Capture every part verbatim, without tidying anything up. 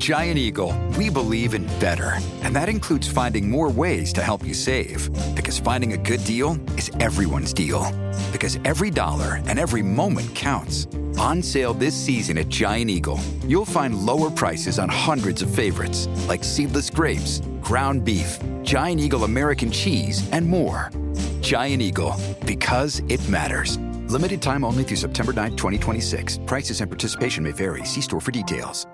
Giant Eagle, we believe in better. And that includes finding more ways to help you save. Because finding a good deal is everyone's deal. Because every dollar and every moment counts. On sale this season at Giant Eagle, you'll find lower prices on hundreds of favorites, like seedless grapes, ground beef, Giant Eagle American cheese, and more. Giant Eagle, because it matters. Limited time only through September ninth, twenty twenty-six. Prices and participation may vary. See store for details.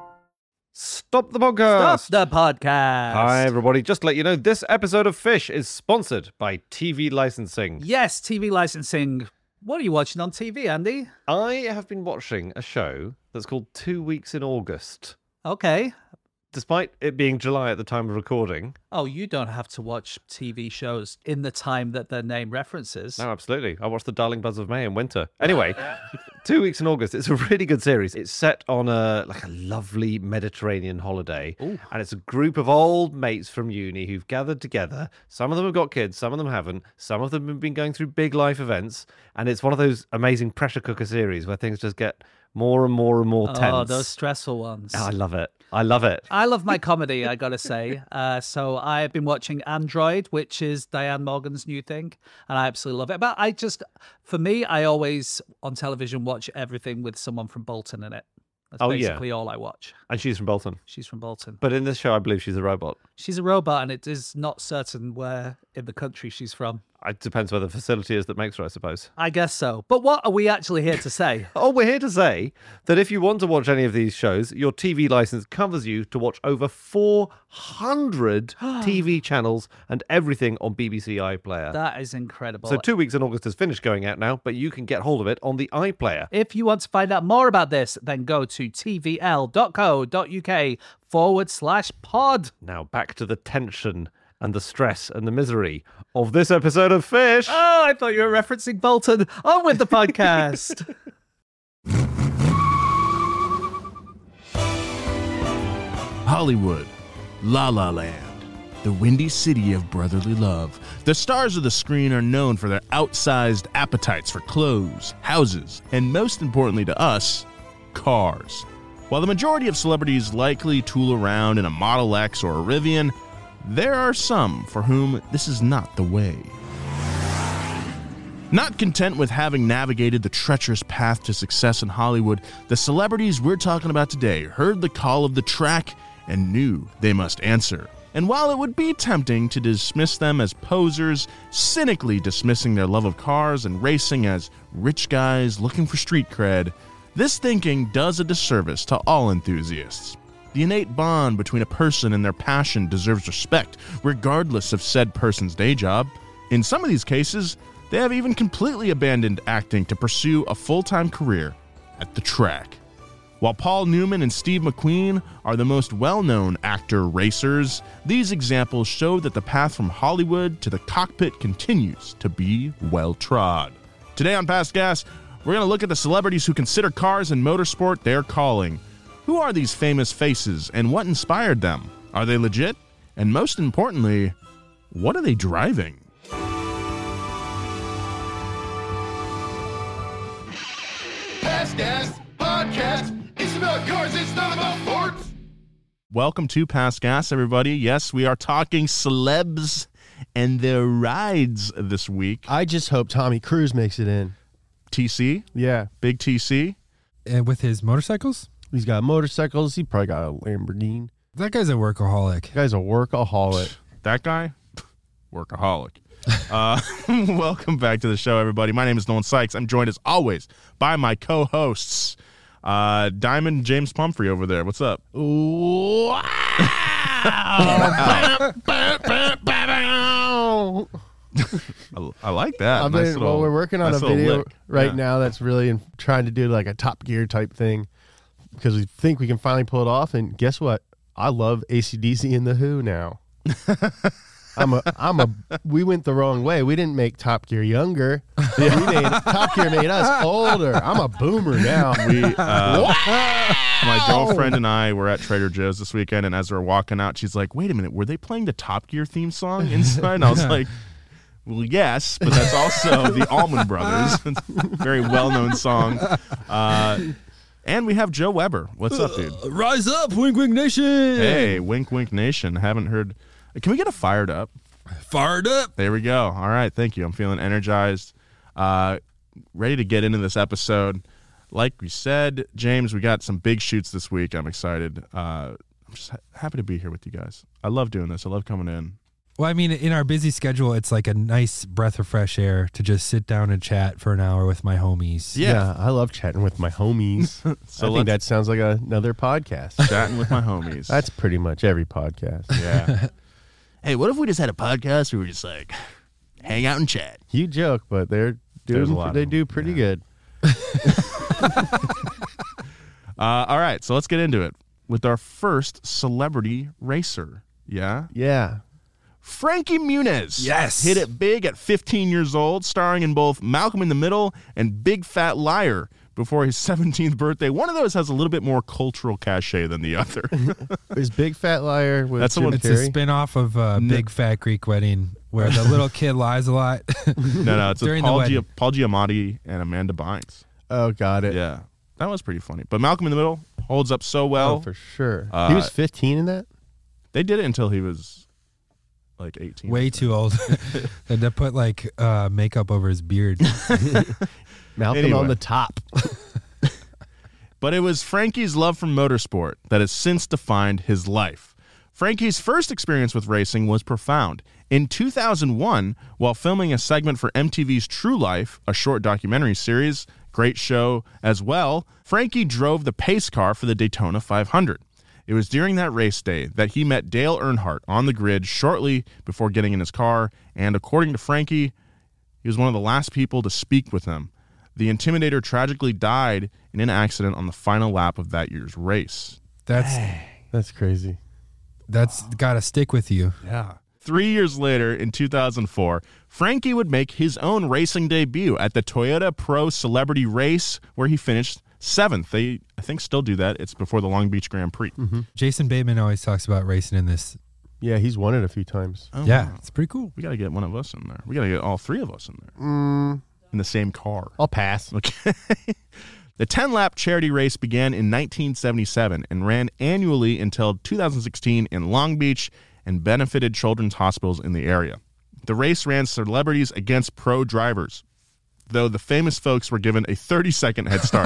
Stop the podcast. Stop the podcast. Hi, everybody. Just to let you know, this episode of Fish is sponsored by T V licensing. Yes, T V licensing. What are you watching on T V, Andy? I have been watching a show that's called Two Weeks in August. Okay. Despite it being July at the time of recording. Oh, you don't have to watch T V shows in the time that their name references. No, absolutely. I watched The Darling Buzz of May in winter. Anyway, Two Weeks in August. It's a really good series. It's set on a like a lovely Mediterranean holiday. Ooh. And it's a group of old mates from uni who've gathered together. Some of them have got kids, some of them haven't. Some of them have been going through big life events. And it's one of those amazing pressure cooker series where things just get more and more and more tense. Oh, those stressful ones. Oh, I love it. I love it. I love my comedy, I gotta say. Uh, so I've been watching Android, which is Diane Morgan's new thing, and I absolutely love it. But I just, for me, I always, on television, watch everything with someone from Bolton in it. That's Oh, yeah. basically all I watch. And she's from Bolton. She's from Bolton. But in this show, I believe she's a robot. She's a robot, and it is not certain where in the country she's from. It depends where the facility is that makes her, I suppose. I guess so. But what are we actually here to say? Oh, we're here to say that if you want to watch any of these shows, your T V license covers you to watch over four hundred T V channels and everything on B B C iPlayer. That is incredible. So Two Weeks in August has finished going out now, but you can get hold of it on the iPlayer. If you want to find out more about this, then go to tvl.co.uk forward slash pod. Now back to the tension and the stress and the misery of this episode of Fish. Oh, I thought you were referencing Bolton. On with the podcast. Hollywood, La La Land, the windy city of brotherly love. The stars of the screen are known for their outsized appetites for clothes, houses, and most importantly to us, cars. While the majority of celebrities likely tool around in a Model X or a Rivian, there are some for whom this is not the way. Not content with having navigated the treacherous path to success in Hollywood, the celebrities we're talking about today heard the call of the track and knew they must answer. And while it would be tempting to dismiss them as posers, cynically dismissing their love of cars and racing as rich guys looking for street cred, this thinking does a disservice to all enthusiasts. The innate bond between a person and their passion deserves respect, regardless of said person's day job. In some of these cases, they have even completely abandoned acting to pursue a full-time career at the track. While Paul Newman and Steve McQueen are the most well-known actor racers, these examples show that the path from Hollywood to the cockpit continues to be well-trod. Today on Past Gas, we're going to look at the celebrities who consider cars and motorsport their calling. Who are these famous faces and what inspired them? Are they legit? And most importantly, what are they driving? Past Gas Podcast. It's about cars, it's not about sports. Welcome to Past Gas, everybody. Yes, we are talking celebs and their rides this week. I just hope Tommy Cruise makes it in. T C? Yeah. Big T C? And with his motorcycles? He's got motorcycles. He probably got a Lamborghini. That guy's a workaholic. That guy's a workaholic. That guy? Workaholic. uh, welcome back to the show, everybody. My name is Nolan Sykes. I'm joined, as always, by my co-hosts, uh, Diamond James Pumphrey over there. What's up? Wow. I, I like that. I mean, nice little, well, we're working on nice a little video lick. right Yeah. now that's really in, trying to do like a Top Gear type thing because we think we can finally pull it off. And guess what? I love A C D C and The Who now. I'm a, I'm a, we went the wrong way. We didn't make Top Gear younger. We made, Top Gear made us older. I'm a boomer now. We, uh, my girlfriend and I were at Trader Joe's this weekend, and as we were walking out, she's like, wait a minute, were they playing the Top Gear theme song inside? And I was like, well, yes, but that's also the Allman Brothers. It's a very well-known song. Uh, And we have Joe Weber. What's up, dude? Uh, rise up, Wink Wink Nation. Hey, Wink Wink Nation. Haven't heard. Can we get a fired up? Fired up. There we go. All right. Thank you. I'm feeling energized. Uh, ready to get into this episode. Like we said, James, we got some big shoots this week. I'm excited. Uh, I'm just ha- happy to be here with you guys. I love doing this. I love coming in. Well, I mean, in our busy schedule, it's like a nice breath of fresh air to just sit down and chat for an hour with my homies. Yeah, I love chatting with my homies. So I think that sounds like a, another podcast. Chatting with my homies. That's pretty much every podcast. Yeah. Hey, what if we just had a podcast where we just like hang out and chat? You joke, but they're There's doing, a lot they of do them. pretty Yeah. good. Uh, all right, so let's get into it with our first celebrity racer. Yeah? Yeah. Frankie Muniz. Yes. Hit it big at fifteen years old, starring in both Malcolm in the Middle and Big Fat Liar before his seventeenth birthday. One of those has a little bit more cultural cachet than the other. Is Big Fat Liar with That's the Jim one- It's a Carrey? spin-off of uh, No. Big Fat Greek Wedding where the little kid lies a lot. no, no, it's with During the Paul, wedding. Gia- Paul Giamatti and Amanda Bynes. Oh, got it. Yeah, that was pretty funny. But Malcolm in the Middle holds up so well. Oh, for sure. Uh, he was fifteen in that? They did it until he was like eighteen. Way too old. And to put like uh, makeup over his beard. Malcolm Anyway. on the top. But it was Frankie's love for motorsport that has since defined his life. Frankie's first experience with racing was profound. In two thousand one, while filming a segment for M T V's True Life, a short documentary series, great show as well, Frankie drove the pace car for the Daytona five hundred. It was during that race day that he met Dale Earnhardt on the grid shortly before getting in his car, and according to Frankie, he was one of the last people to speak with him. The Intimidator tragically died in an accident on the final lap of that year's race. That's That's crazy. that's got to stick with you. Yeah. Three years later, in two thousand four, Frankie would make his own racing debut at the Toyota Pro Celebrity Race, where he finished seventh. They, I think, still do that. It's before the Long Beach Grand Prix. Jason Bateman always talks about racing in this. Yeah, he's won it a few times. Oh, Yeah, wow. it's pretty cool. We got to get one of us in there. We got to get all three of us in there Mm, in the same car. I'll pass. Okay. The ten-lap charity race began in nineteen seventy-seven and ran annually until two thousand sixteen in Long Beach and benefited children's hospitals in the area. The race ran celebrities against pro drivers, though the famous folks were given a thirty-second head start.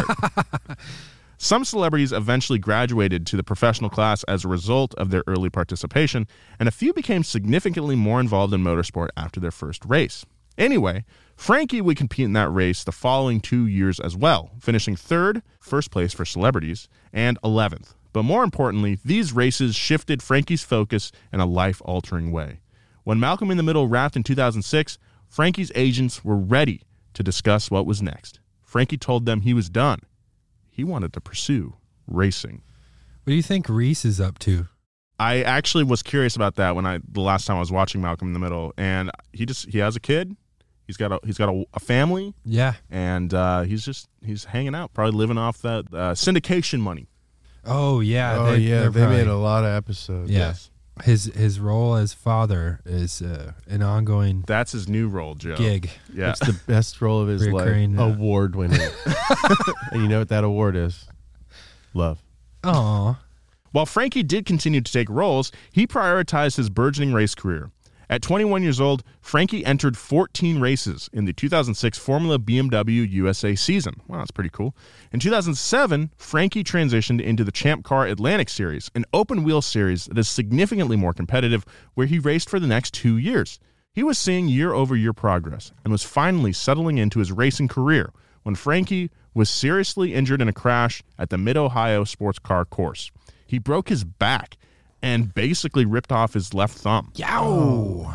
Some celebrities eventually graduated to the professional class as a result of their early participation, and a few became significantly more involved in motorsport after their first race. Anyway, Frankie would compete in that race the following two years as well, finishing third, first place for celebrities, and eleventh. But more importantly, these races shifted Frankie's focus in a life-altering way. When Malcolm in the Middle wrapped in two thousand six, Frankie's agents were ready to discuss what was next. Frankie told them he was done. He wanted to pursue racing. What do you think Reese is up to? I actually was curious about that when I the last time I was watching Malcolm in the Middle, and he just he has a kid. He's got a he's got a, a family, Yeah. and uh, he's just he's hanging out, probably living off that uh, syndication money. Oh yeah. oh, they- yeah. they're They probably- made a lot of episodes. Yeah. His his role as father is uh, an ongoing That's his new role, Joe. gig. Yeah, It's the best role of his Reoccurring, life. uh, Award winning. And you know what that award is? Love. Oh. While Frankie did continue to take roles, he prioritized his burgeoning race career. At twenty-one years old, Frankie entered fourteen races in the two thousand six Formula B M W U S A season. Wow, that's pretty cool. In two thousand seven, Frankie transitioned into the Champ Car Atlantic Series, an open-wheel series that is significantly more competitive, where he raced for the next two years. He was seeing year-over-year progress and was finally settling into his racing career when Frankie was seriously injured in a crash at the Mid-Ohio Sports Car Course. He broke his back and basically ripped off his left thumb. Yow.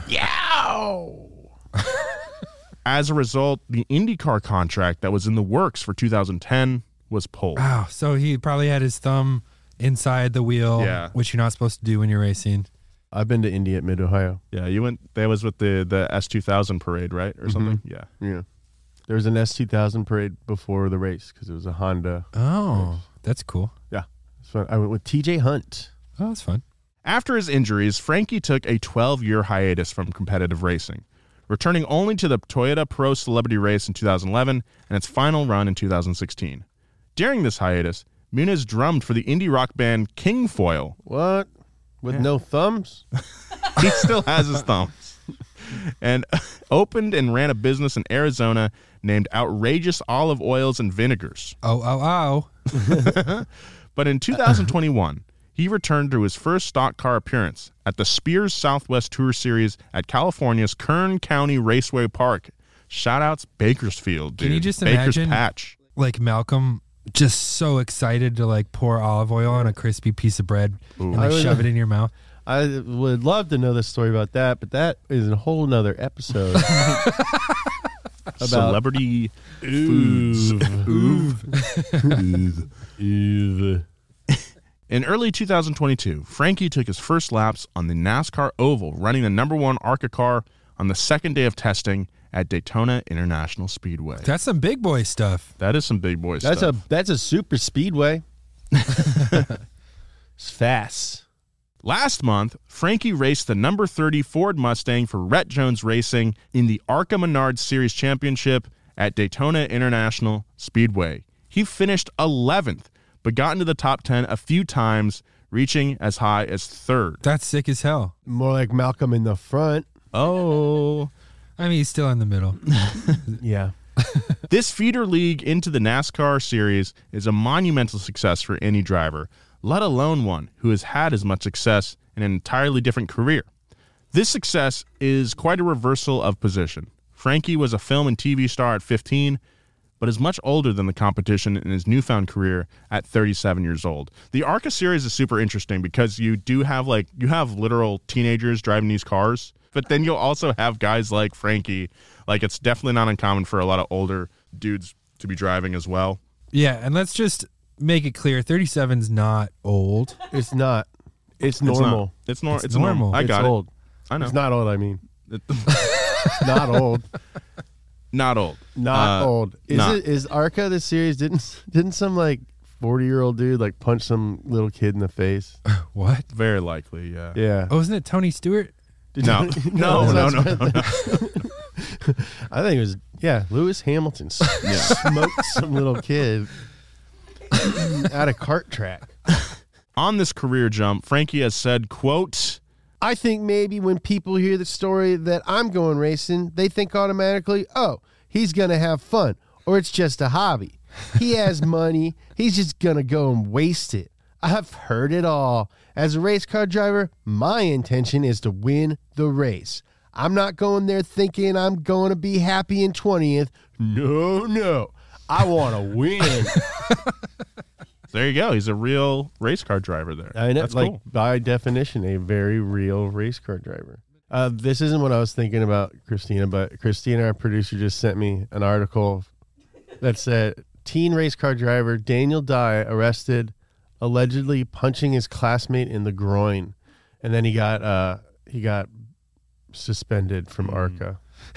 As a result, the IndyCar contract that was in the works for two thousand ten was pulled. Wow. So he probably had his thumb inside the wheel, Yeah. which you're not supposed to do when you're racing. I've been to Indy at Mid Ohio. Yeah, you went. That was with the the S two thousand parade, right, or something? Yeah. Yeah. There was an S two thousand parade before the race because it was a Honda. Oh, that's cool. Yeah. So I went with T J Hunt. Oh, that's fun. After his injuries, Frankie took a twelve-year hiatus from competitive racing, returning only to the Toyota Pro Celebrity Race in two thousand eleven and its final run in two thousand sixteen. During this hiatus, Muniz drummed for the indie rock band King Foil. What? With no thumbs? He still has his thumbs. And opened and ran a business in Arizona named Outrageous Olive Oils and Vinegars. Oh, oh, oh. But in two thousand twenty-one, he returned to his first stock car appearance at the Spears Southwest Tour Series at California's Kern County Raceway Park. Shoutouts Bakersfield, dude. Can you just Baker's imagine, Patch. like Malcolm just so excited to like pour olive oil on a crispy piece of bread and I like would- shove it in your mouth? I would love to know the story about that, but that is a whole nother episode. About Celebrity foods. Eve. In early two thousand twenty-two, Frankie took his first laps on the NASCAR Oval, running the number one ARCA car on the second day of testing at Daytona International Speedway. That's some big boy stuff. That is some big boy That's stuff. a that's a super speedway. It's fast. Last month, Frankie raced the number thirty Ford Mustang for Rhett Jones Racing in the ARCA Menards Series Championship at Daytona International Speedway. He finished eleventh, but got into the top ten a few times, reaching as high as third. That's sick as hell. More like Malcolm in the front. Oh. I mean, he's still in the middle. Yeah. This feeder league into the NASCAR series is a monumental success for any driver, let alone one who has had as much success in an entirely different career. This success is quite a reversal of position. Frankie was a film and T V star at fifteen, but is much older than the competition in his newfound career at thirty-seven years old. The ARCA series is super interesting because you do have like you have literal teenagers driving these cars, but then you'll also have guys like Frankie. Like, it's definitely not uncommon for a lot of older dudes to be driving as well. Yeah, and let's just make it clear: thirty-seven's not old. It's not. It's It's not. normal. It's, nor- It's it's normal. normal. I It's got old. it. I know. It's not old, I mean. It- It's not old. not old. Not Uh, old. Is not. it is ARCA the series? Didn't didn't some like forty year old dude like punch some little kid in the face? What? Very likely, yeah. Yeah. Oh, isn't it Tony Stewart? Did No. you- No, no, that's no, not- no, no. I think it was yeah. Lewis Hamilton s- smoked some little kid at a kart track. On this career jump, Frankie has said, quote, I think maybe when people hear the story that I'm going racing, they think automatically, oh, he's going to have fun, or it's just a hobby. He has money. He's just going to go and waste it. I've heard it all. As a race car driver, my intention is to win the race. I'm not going there thinking I'm going to be happy in twentieth. No, no. I want to win. there you go. He's a real race car driver there. I know, That's like cool. by definition, a very real race car driver. Uh, this isn't what I was thinking about, Christina, but Christina, our producer, just sent me an article that said teen race car driver Daniel Dye arrested, allegedly punching his classmate in the groin, and then he got uh, he got suspended from ARCA.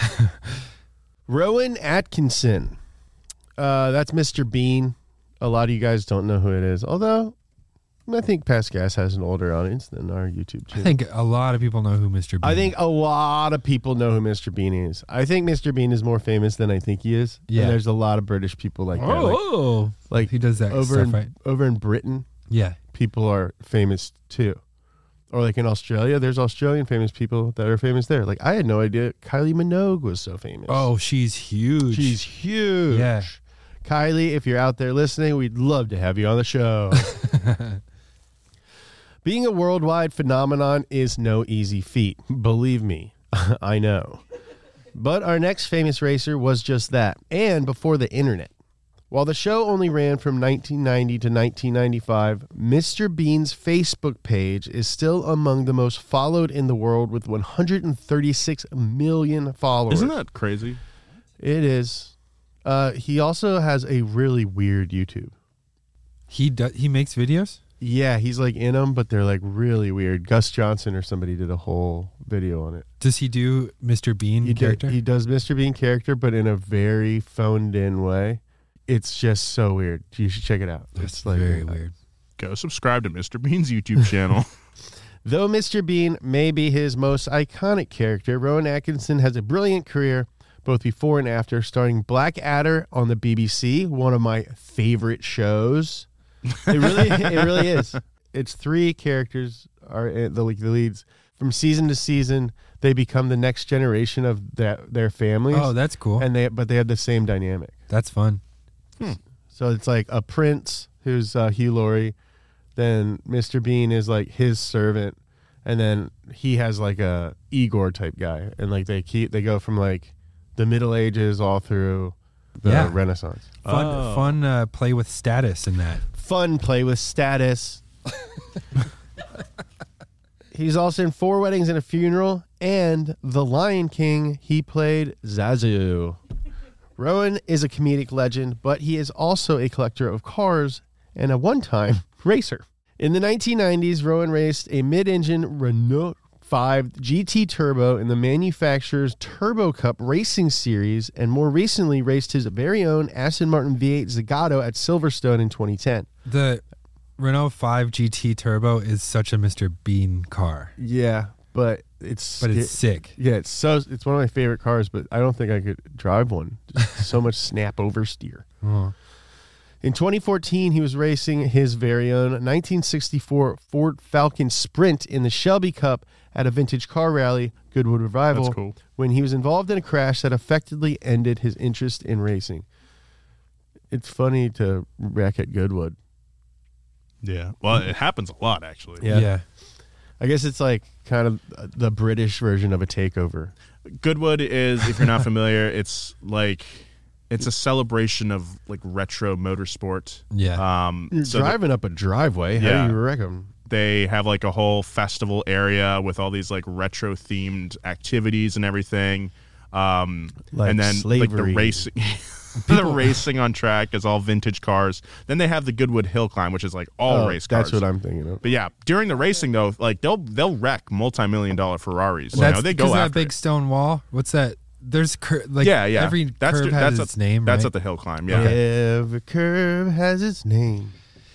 Rowan Atkinson, uh, that's Mister Bean. A lot of you guys don't know who it is, although I think Past Gas has an older audience than our YouTube I channel. think a lot of people know who Mister Bean I think a lot of people know who Mister Bean is. I think Mister Bean is more famous than I think he is. Yeah. And there's a lot of British people like that. Like, Oh, like he does that over stuff, in, right? over in Britain, Yeah. people are famous too. Or like in Australia, there's Australian famous people that are famous there. Like I had no idea Kylie Minogue was so famous. Oh, she's huge. She's huge. Yeah. Kylie, if you're out there listening, we'd love to have you on the show. Being a worldwide phenomenon is no easy feat. Believe me, I know. But our next famous racer was just that, and before the internet. While the show only ran from nineteen ninety to nineteen ninety-five, Mister Bean's Facebook page is still among the most followed in the world with one hundred thirty-six million followers. Isn't that crazy? It is. Uh, he also has a really weird YouTube. He does. He makes videos. Yeah, he's like in them, but they're like really weird. Gus Johnson or somebody did a whole video on it. Does he do Mister Bean He, do- character? he does Mister Bean character, but in a very phoned in way. It's just so weird. You should check it out. That's it's like very weird. Go subscribe to Mister Bean's YouTube channel. Though Mister Bean may be his most iconic character, Rowan Atkinson has a brilliant career both before and after, starting Blackadder on the B B C, one of my favorite shows. It really, it really is. It's three characters are uh, the the leads. From season to season, they become the next generation of that their families. Oh, that's cool. And they but they have the same dynamic. That's fun. Hmm. So it's like a prince who's uh, Hugh Laurie, then Mister Bean is like his servant, and then he has like a Igor type guy, and like they keep they go from like the Middle Ages all through the Yeah. Renaissance. Fun, Oh. fun uh, play with status in that. Fun play with status. He's also in Four Weddings and a Funeral and The Lion King. He played Zazu. Rowan is a comedic legend, but he is also a collector of cars and a one-time racer. In the nineteen nineties, Rowan raced a mid-engine Renault five G T Turbo in the manufacturer's Turbo Cup Racing Series, and more recently raced his very own Aston Martin V eight Zagato at Silverstone in twenty ten. The Renault five G T Turbo is such a Mister Bean car, Yeah, but it's but it's it- sick. yeah, it's so it's one of my favorite cars, but I don't think I could drive one. Just so much snap oversteer. Oh. In twenty fourteen, he was racing his very own nineteen sixty-four Ford Falcon Sprint in the Shelby Cup at a vintage car rally, Goodwood Revival, That's cool. when he was involved in a crash that effectively ended his interest in racing. It's funny to wreck at Goodwood. Yeah. Well, it happens a lot, actually. Yeah. Yeah. I guess it's like kind of the British version of a takeover. Goodwood is, if you're not familiar, it's like it's a celebration of like retro motorsport. Yeah. Um, You're so driving up a driveway. How Yeah. do you wreck them? they have like a whole festival area with all these like retro themed activities and everything. Um, Like and then like slavery. the racing. The racing on track is all vintage cars. Then they have the Goodwood Hill Climb, which is like all Oh, race cars. that's what I'm thinking of. But yeah, during the racing though, like they'll they'll wreck multi-million dollar Ferraris. You That's know, they go because of after that big it. stone wall. What's that? There's cur- like yeah, yeah. every that's curve the- has that's its at, name. That's right? at the hill climb. Yeah. Every curve has its name.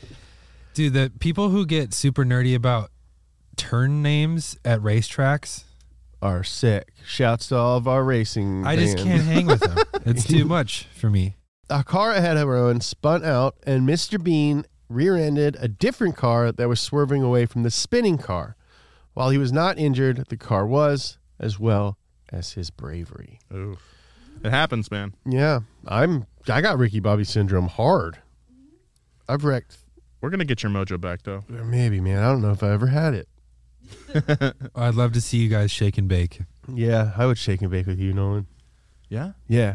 Dude, the people who get super nerdy about turn names at racetracks, Are sick. Shouts to all of our racing I just fans. can't hang with them. It's too much for me. A car ahead of Rowan spun out, and Mister Bean rear-ended a different car that was swerving away from the spinning car. While he was not injured, the car was, as well as his bravery. Ooh. It happens, man. Yeah, I'm. I got Ricky Bobby syndrome hard. I've wrecked. We're gonna get your mojo back though. Maybe, man. I don't know if I ever had it. I'd love to see you guys shake and bake. Yeah, I would shake and bake with you, Nolan. Yeah. Yeah.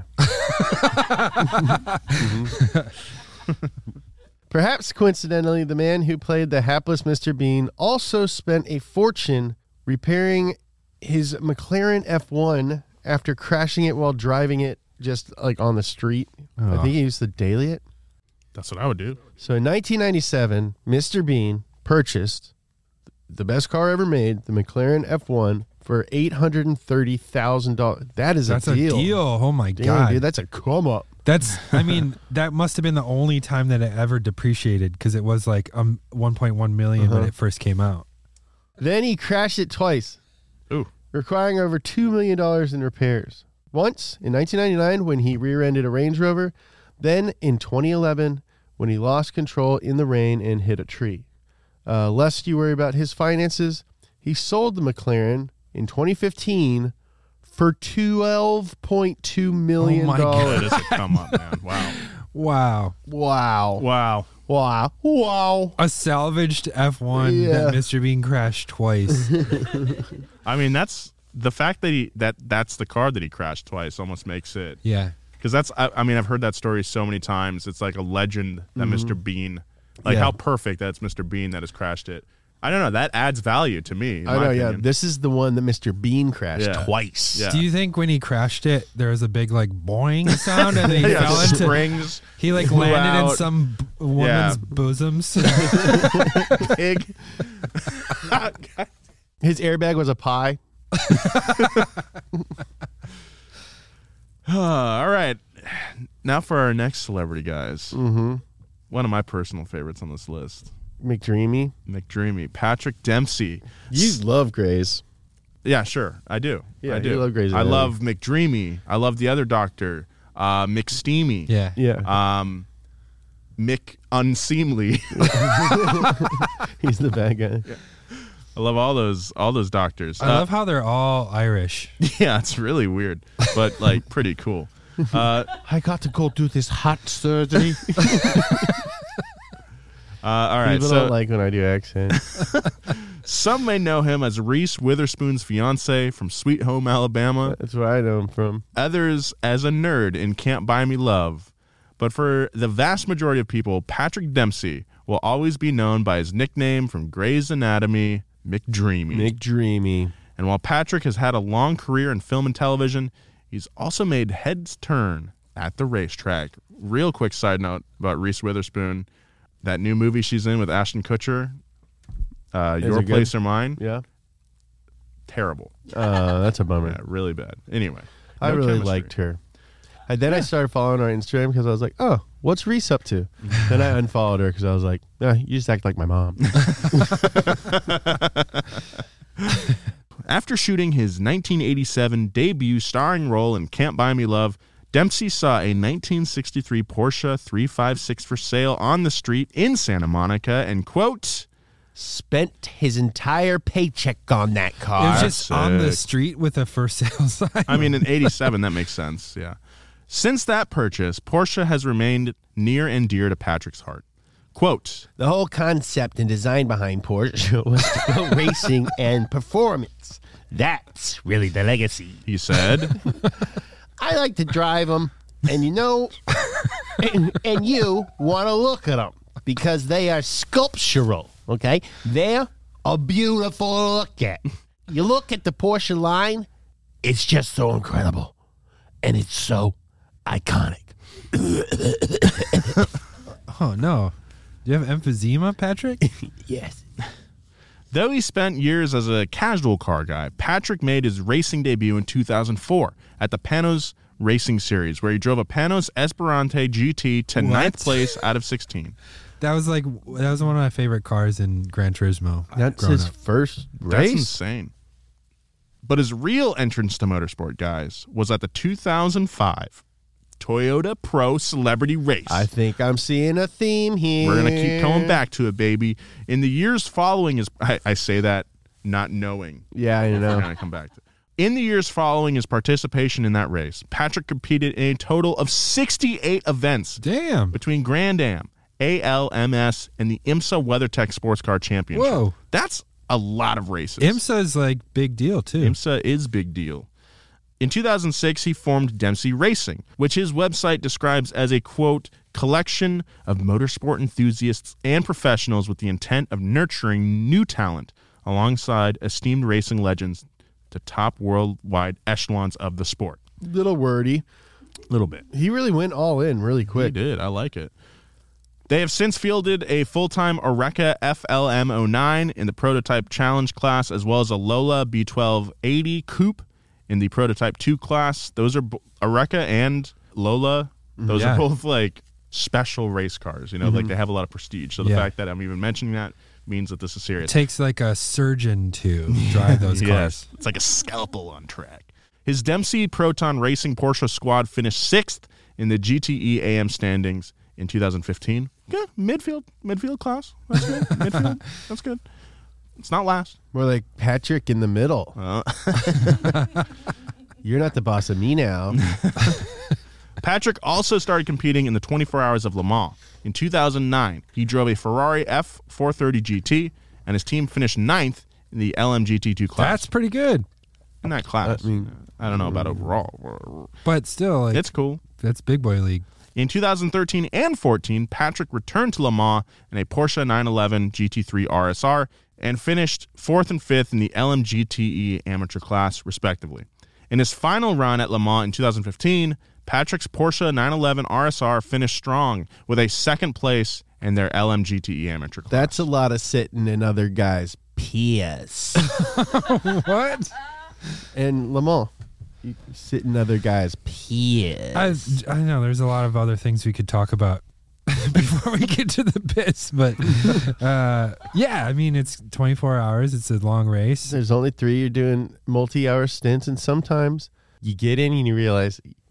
Mhm. Perhaps coincidentally, the man who played the hapless Mister Bean also spent a fortune repairing his McLaren F one after crashing it while driving it just like on the street. I Oh. think he used to daily it. That's what I would do. So in nineteen ninety-seven, Mister Bean purchased the best car ever made, the McLaren F one, for eight hundred thirty thousand dollars. That is That's a deal. a deal. Oh my Damn, god, dude, that's a come up. That's. I mean, that must have been the only time that it ever depreciated because it was like um one point one million when Uh-huh. it first came out. Then he crashed it twice, Ooh. requiring over two million dollars in repairs. Once in nineteen ninety-nine when he rear-ended a Range Rover, then in twenty eleven when he lost control in the rain and hit a tree. Uh, lest you worry about his finances, he sold the McLaren in twenty fifteen for twelve point two million Oh my dollars. That is a come up, man. Wow. Wow, Wow. Wow. Wow. Wow. a salvaged F one Yeah. that Mister Bean crashed twice. I mean, that's the fact that he that that's the car that he crashed twice almost makes it Yeah, because that's I, I mean I've heard that story so many times. It's like a legend that Mister Bean, like Yeah. how perfect that it's Mister Bean that has crashed it. I don't know. That adds value to me. in I my know, yeah. opinion. This is the one that Mister Bean crashed Yeah. twice. Yeah. Do you think when he crashed it, there was a big like boing sound and then he Yeah, fell into? springs. He like flew landed in out. some b- woman's Yeah. bosoms. Pig. His airbag was a pie. All right. Now for our next celebrity, guys. Mm-hmm. One of my personal favorites on this list, McDreamy. McDreamy, Patrick Dempsey. You love Grays. Yeah, sure. I do. Yeah, I do. you love Grey's I Anatomy. love McDreamy. I love the other doctor, uh, McSteamy. yeah, Yeah. Um, Mick Unseemly. He's the bad guy. Yeah. I love all those all those doctors. I Uh, love how they're all Irish. Yeah, it's really weird, but like pretty cool. Uh, I got to go do this heart surgery. uh, all right, People so don't like when I do accents. some may know him as Reese Witherspoon's fiance from Sweet Home Alabama. That's where I know him from. Others as a nerd in Can't Buy Me Love. But for the vast majority of people, Patrick Dempsey will always be known by his nickname from Grey's Anatomy, McDreamy. McDreamy. And while Patrick has had a long career in film and television, he's also made heads turn at the racetrack. Real quick side note about Reese Witherspoon. That new movie she's in with Ashton Kutcher, uh, Your it Place good? or Mine, Yeah. terrible. Uh, that's a bummer. Yeah, really bad. Anyway. I no really chemistry. liked her. And then I started following her on Instagram because I was like, oh, what's Reese up to? Then I unfollowed her because I was like, nah, you just act like my mom. After shooting his nineteen eighty-seven debut starring role in Can't Buy Me Love, Dempsey saw a nineteen sixty-three Porsche three fifty-six for sale on the street in Santa Monica and, quote, Spent his entire paycheck on that It car. was just on the sick. street with a for sale sign. I mean, in eighty-seven, that makes sense, yeah. Since that purchase, Porsche has remained near and dear to Patrick's heart. Quote, The whole concept and design behind Porsche was to go racing and performance. That's really the legacy. he said, I like to drive them, and you know, and, and you want to look at them because they are sculptural, okay? They're a beautiful to look at. You look at the Porsche line, it's just so incredible, and it's so iconic. Oh, no. Do you have emphysema, Patrick? Yes. though he spent years as a casual car guy, Patrick made his racing debut in two thousand four at the Panos Racing Series, where he drove a Panos Esperante G T to What? ninth place out of sixteen. That was like that was one of my favorite cars in Gran Turismo. That's growing his up. first That's race? insane. But his real entrance to motorsport, guys, was at the two thousand five Toyota Pro Celebrity Race. I think I'm seeing a theme here. We're going to keep coming back to it, baby. In the years following his... I, I say that not knowing. Yeah, I We're know. going to come back to it. In the years following his participation in that race, Patrick competed in a total of sixty-eight events Damn. between Grand Am, A L M S, and the IMSA WeatherTech Sports Car Championship. Whoa. That's a lot of races. IMSA's like big deal too. IMSA is big deal. In two thousand six, he formed Dempsey Racing, which his website describes as a, quote, collection of motorsport enthusiasts and professionals with the intent of nurturing new talent alongside esteemed racing legends to top worldwide echelons of the sport. Little wordy. A little bit. He really went all in really He quick. did. I like it. They have since fielded a full-time Oreca F L M oh nine in the Prototype Challenge class, as well as a Lola B twelve eighty Coupe in the Prototype two class. Those are b- Oreca and Lola. Those Yeah. are both like special race cars. You know, like they have a lot of prestige. So the Yeah. fact that I'm even mentioning that means that this is It serious. takes like a surgeon to drive those cars. Yes, it's like a scalpel on track. His Dempsey Proton Racing Porsche squad finished sixth in the G T E A M standings in two thousand fifteen. Yeah, midfield, midfield class. That's good. Midfield. That's good. It's not last. We're like Patrick in the middle. Uh, You're not the boss of me now. Patrick also started competing in the twenty-four Hours of Le Mans. In two thousand nine, he drove a Ferrari F four thirty G T, and his team finished ninth in the L M G T two class. That's pretty good. in that class. I mean- I don't know about overall. But still, like It's cool. that's big boy league. In two thousand thirteen and fourteen, Patrick returned to Le Mans in a Porsche nine eleven G T three R S R and finished fourth and fifth in the L M G T E amateur class, respectively. In his final run at Le Mans in two thousand fifteen, Patrick's Porsche nine eleven R S R finished strong with a second place in their L M G T E amateur class. That's a lot of sitting in other guys' P.S. What? and Le Mans. You sit in other guys' P.S. I I know there's a lot of other things we could talk about before we get to the piss, but uh, yeah, I mean it's twenty-four hours. It's a long race. There's only three. You're doing multi-hour stints, and sometimes you get in and you realize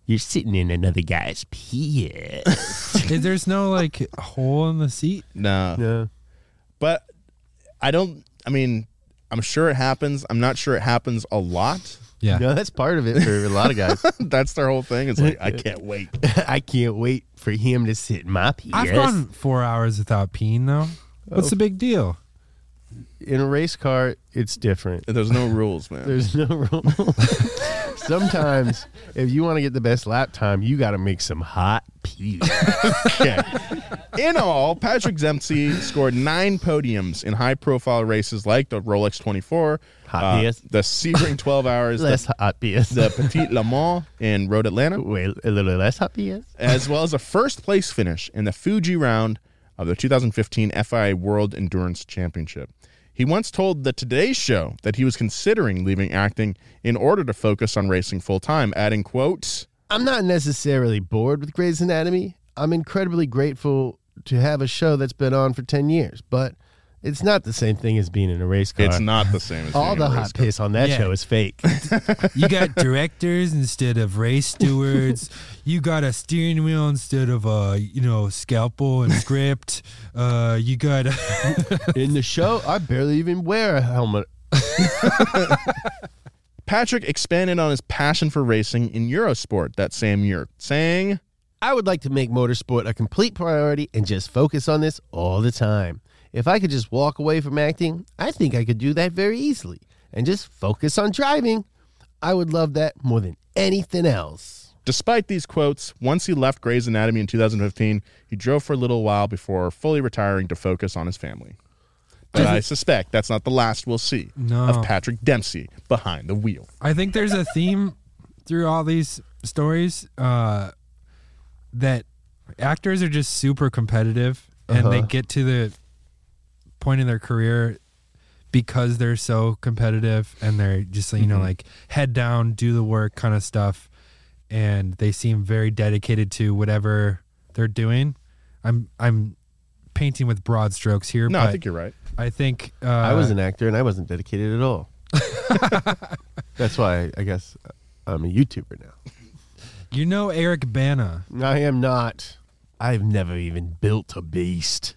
You're sitting in another guy's piss. There's no like hole in the seat. No. No. But I don't, I mean, I'm sure it happens. I'm not sure it happens a lot. Yeah. No, that's part of it for a lot of guys. That's their whole thing. It's like, I can't wait. I can't wait for him to sit in my piss. I've gone four hours without peeing though. What's Oh. the big deal? In a race car, it's different. There's no rules, man. There's no rule. Sometimes, if you want to get the best lap time, you got to make some hot pee. Okay. In all, Patrick Dempsey scored nine podiums in high-profile races like the Rolex twenty-four, Hot uh, P S. the Sebring twelve hours, Less the, hot P S. the Petit Le Mans in Road Atlanta, Wait, a little less hot P S. as well as a first-place finish in the Fuji round of the two thousand fifteen F I A World Endurance Championship. He once told the Today Show that he was considering leaving acting in order to focus on racing full-time, adding, quote, I'm not necessarily bored with Grey's Anatomy. I'm incredibly grateful to have a show that's been on for ten years, but it's not the same thing as being in a race car. it's not the same as All being the a race hot car. piss on that Yeah. show is fake. You got directors instead of race stewards. You got a steering wheel instead of a you know scalpel and script. Uh, you got In the show, I barely even wear a helmet. Patrick expanded on his passion for racing in Eurosport that same year, saying, I would like to make motorsport a complete priority and just focus on this all the time. If I could just walk away from acting, I think I could do that very easily and just focus on driving. I would love that more than anything else. Despite these quotes, once he left Grey's Anatomy in two thousand fifteen, he drove for a little while before fully retiring to focus on his family. But I suspect that's not the last we'll see No. of Patrick Dempsey behind the wheel. I think there's a theme through all these stories uh, that actors are just super competitive and they Uh-huh. get to the point in their career because they're so competitive and they're just you know Mhm. like head down, do the work kind of stuff, and they seem very dedicated to whatever they're doing. I'm I'm painting with broad strokes here, No, but I think you're right. I think uh, I was an actor and I wasn't dedicated at all. That's why I guess I'm a YouTuber now. you know Eric Bana. I am not. I've never even built a beast.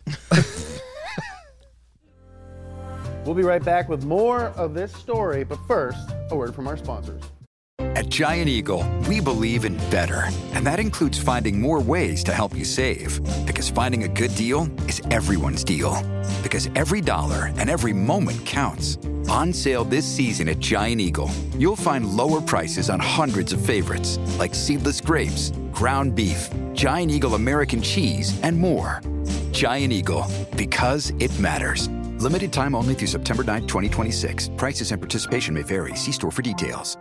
We'll be right back with more of this story, but first, a word from our sponsors. At Giant Eagle, we believe in better. And that includes finding more ways to help you save. Because finding a good deal is everyone's deal. Because every dollar and every moment counts. On sale this season at Giant Eagle, you'll find lower prices on hundreds of favorites, like seedless grapes, ground beef, Giant Eagle American cheese, and more. Giant Eagle, because it matters. Limited time only through September ninth, twenty twenty-six. Prices and participation may vary. See store for details.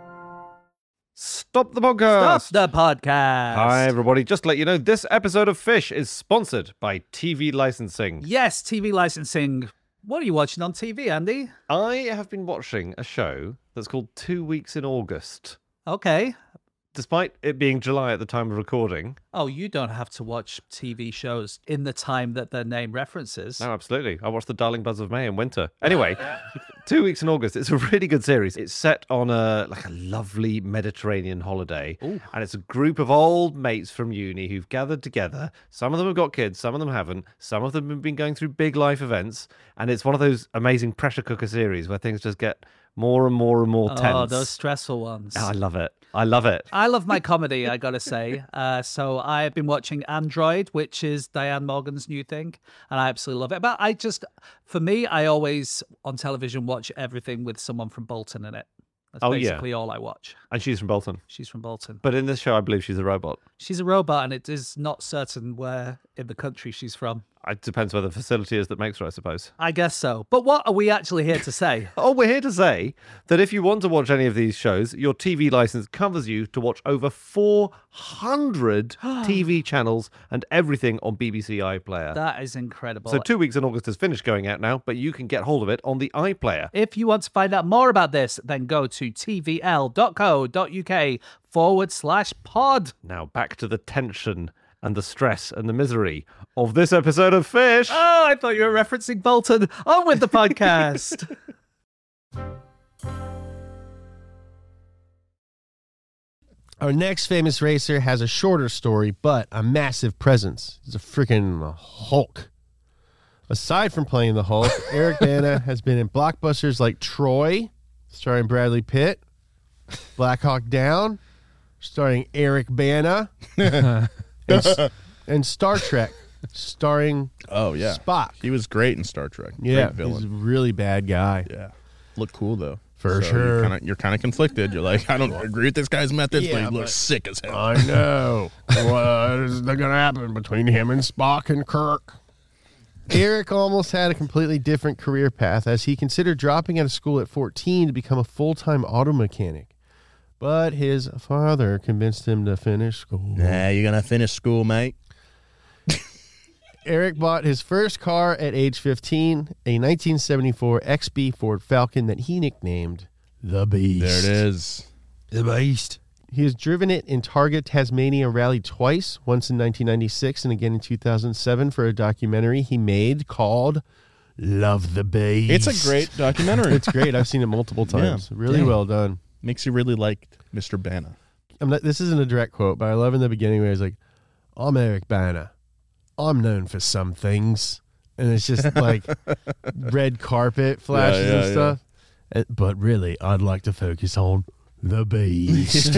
Stop the podcast. Stop the podcast. Hi, everybody. Just to let you know, this episode of Fish is sponsored by T V licensing. Yes, T V licensing. What are you watching on T V, Andy? I have been watching a show that's called Two Weeks in August. Okay. Despite it being July at the time of recording. Oh, you don't have to watch T V shows in the time that their name references. No, absolutely. I watched The Darling Buzz of May in winter. Anyway, Two Weeks in August. It's a really good series. It's set on a like a lovely Mediterranean holiday. Ooh. And it's a group of old mates from uni who've gathered together. Some of them have got kids, some of them haven't. Some of them have been going through big life events. And it's one of those amazing pressure cooker series where things just get more and more and more tense. Oh, those stressful ones. Oh, I love it. I love it. I love my comedy, I gotta say. Uh, so I've been watching Android, which is Diane Morgan's new thing, and I absolutely love it. But I just, for me, I always on television watch everything with someone from Bolton in it. That's Oh, yeah. basically all I watch. And she's from Bolton. She's from Bolton. But in this show, I believe she's a robot. She's a robot, and it is not certain where in the country she's from. It depends where the facility is that makes her, I suppose. I guess so. But what are we actually here to say? Oh, we're here to say that if you want to watch any of these shows, your T V license covers you to watch over four hundred T V channels and everything on B B C iPlayer. That is incredible. So Two Weeks in August is finished going out now, but you can get hold of it on the iPlayer. If you want to find out more about this, then go to tvl.co.uk forward slash pod. Now back to the tension and the stress and the misery of this episode of Fish. Oh, I thought you were referencing Bolton. On with the podcast. Our next famous racer has a shorter story, but a massive presence. He's a freaking Hulk. Aside from playing the Hulk, Eric Bana has been in blockbusters like Troy, starring Bradley Pitt, Black Hawk Down, starring Eric Bana, and, and Star Trek, starring Oh, yeah. Spock. He was great in Star Trek. Yeah, Great he's a villain. really bad guy. Yeah. Look cool, though. For So sure. You're kind of you're kind of conflicted. You're like, I don't agree with this guy's methods, but Yeah, he but- looks sick as hell. I know. What is going to happen between him and Spock and Kirk? Eric almost had a completely different career path as he considered dropping out of school at fourteen to become a full-time auto mechanic. But his father convinced him to finish school. Nah, you're going to finish school, mate. Eric bought his first car at age fifteen, a nineteen seventy-four X B Ford Falcon that he nicknamed the Beast. There it is. The beast. He has driven it in Targa Tasmania Rally twice, once in nineteen ninety-six and again in two thousand seven for a documentary he made called Love the Beast. It's a great documentary. It's great. I've seen it multiple times. Really Dang. well done. Makes you really like Mister Bana. I'm not, this isn't a direct quote, but I love in the beginning where he's like, I'm Eric Bana. I'm known for some things. And it's just like red carpet flashes Yeah, yeah, and stuff. And- but really, I'd like to focus on the Beast.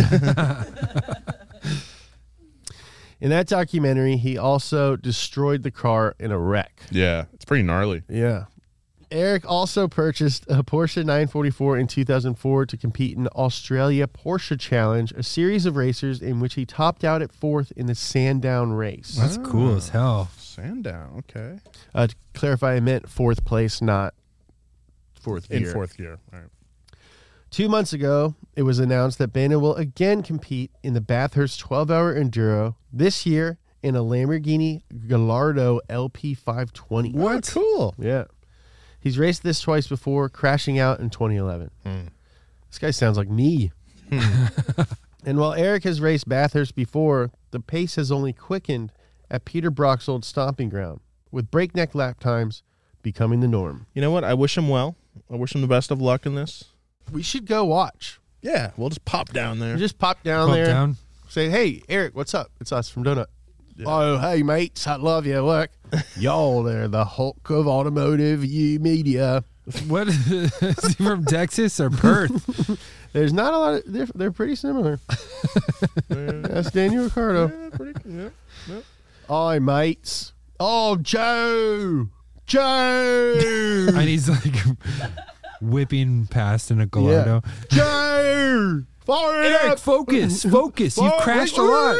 In that documentary, he also destroyed the car in a wreck. Yeah, it's pretty gnarly. Yeah. Eric also purchased a Porsche nine forty-four in two thousand four to compete in the Australia Porsche Challenge, a series of racers in which he topped out at fourth in the Sandown race. That's cool as hell. Sandown, okay. Uh, to clarify, I meant fourth place, not fourth In gear. fourth gear. All right. Two months ago, it was announced that Bana will again compete in the Bathurst twelve-hour Enduro, this year in a Lamborghini Gallardo L P five twenty. What? Cool. Yeah. He's raced this twice before, crashing out in twenty eleven. Hmm. This guy sounds like me. And while Eric has raced Bathurst before, the pace has only quickened at Peter Brock's old stomping ground, with breakneck lap times becoming the norm. You know what? I wish him well. I wish him the best of luck in this. We should go watch. Yeah, we'll just pop down there. You just pop down Pump there, down. say, hey, Eric, what's up? It's us from Donut. Oh, hey, mates, I love you. Look, y'all, they're the Hulk of automotive you media. What is he from Texas or Perth? There's not a lot of, they're, they're pretty similar. That's Daniel Ricciardo. Yeah, pretty, yeah, yeah. Hi, mates. Oh, Joe. Joe. And he's like whipping past in a Gallardo. Joe. Fire it Eric, up. focus, focus. You've Fire- crashed a lot.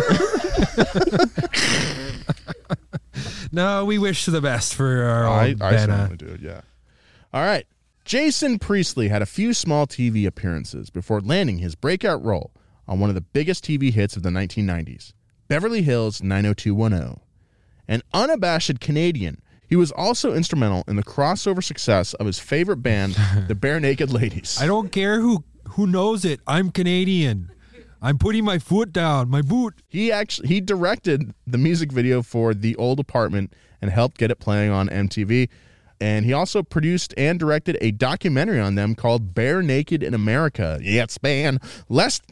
No, we wish the best for our I, old I Bana. certainly do, yeah. All right. Jason Priestley had a few small T V appearances before landing his breakout role on one of the biggest T V hits of the nineteen nineties, Beverly Hills nine oh two one oh. An unabashed Canadian, he was also instrumental in the crossover success of his favorite band, the Bare Naked Ladies. I don't care who who knows it. I'm Canadian. I'm putting my foot down, my boot. He actually he directed the music video for The Old Apartment and helped get it playing on M T V. And he also produced and directed a documentary on them called Bare Naked in America. Yeah, it's man. Lest,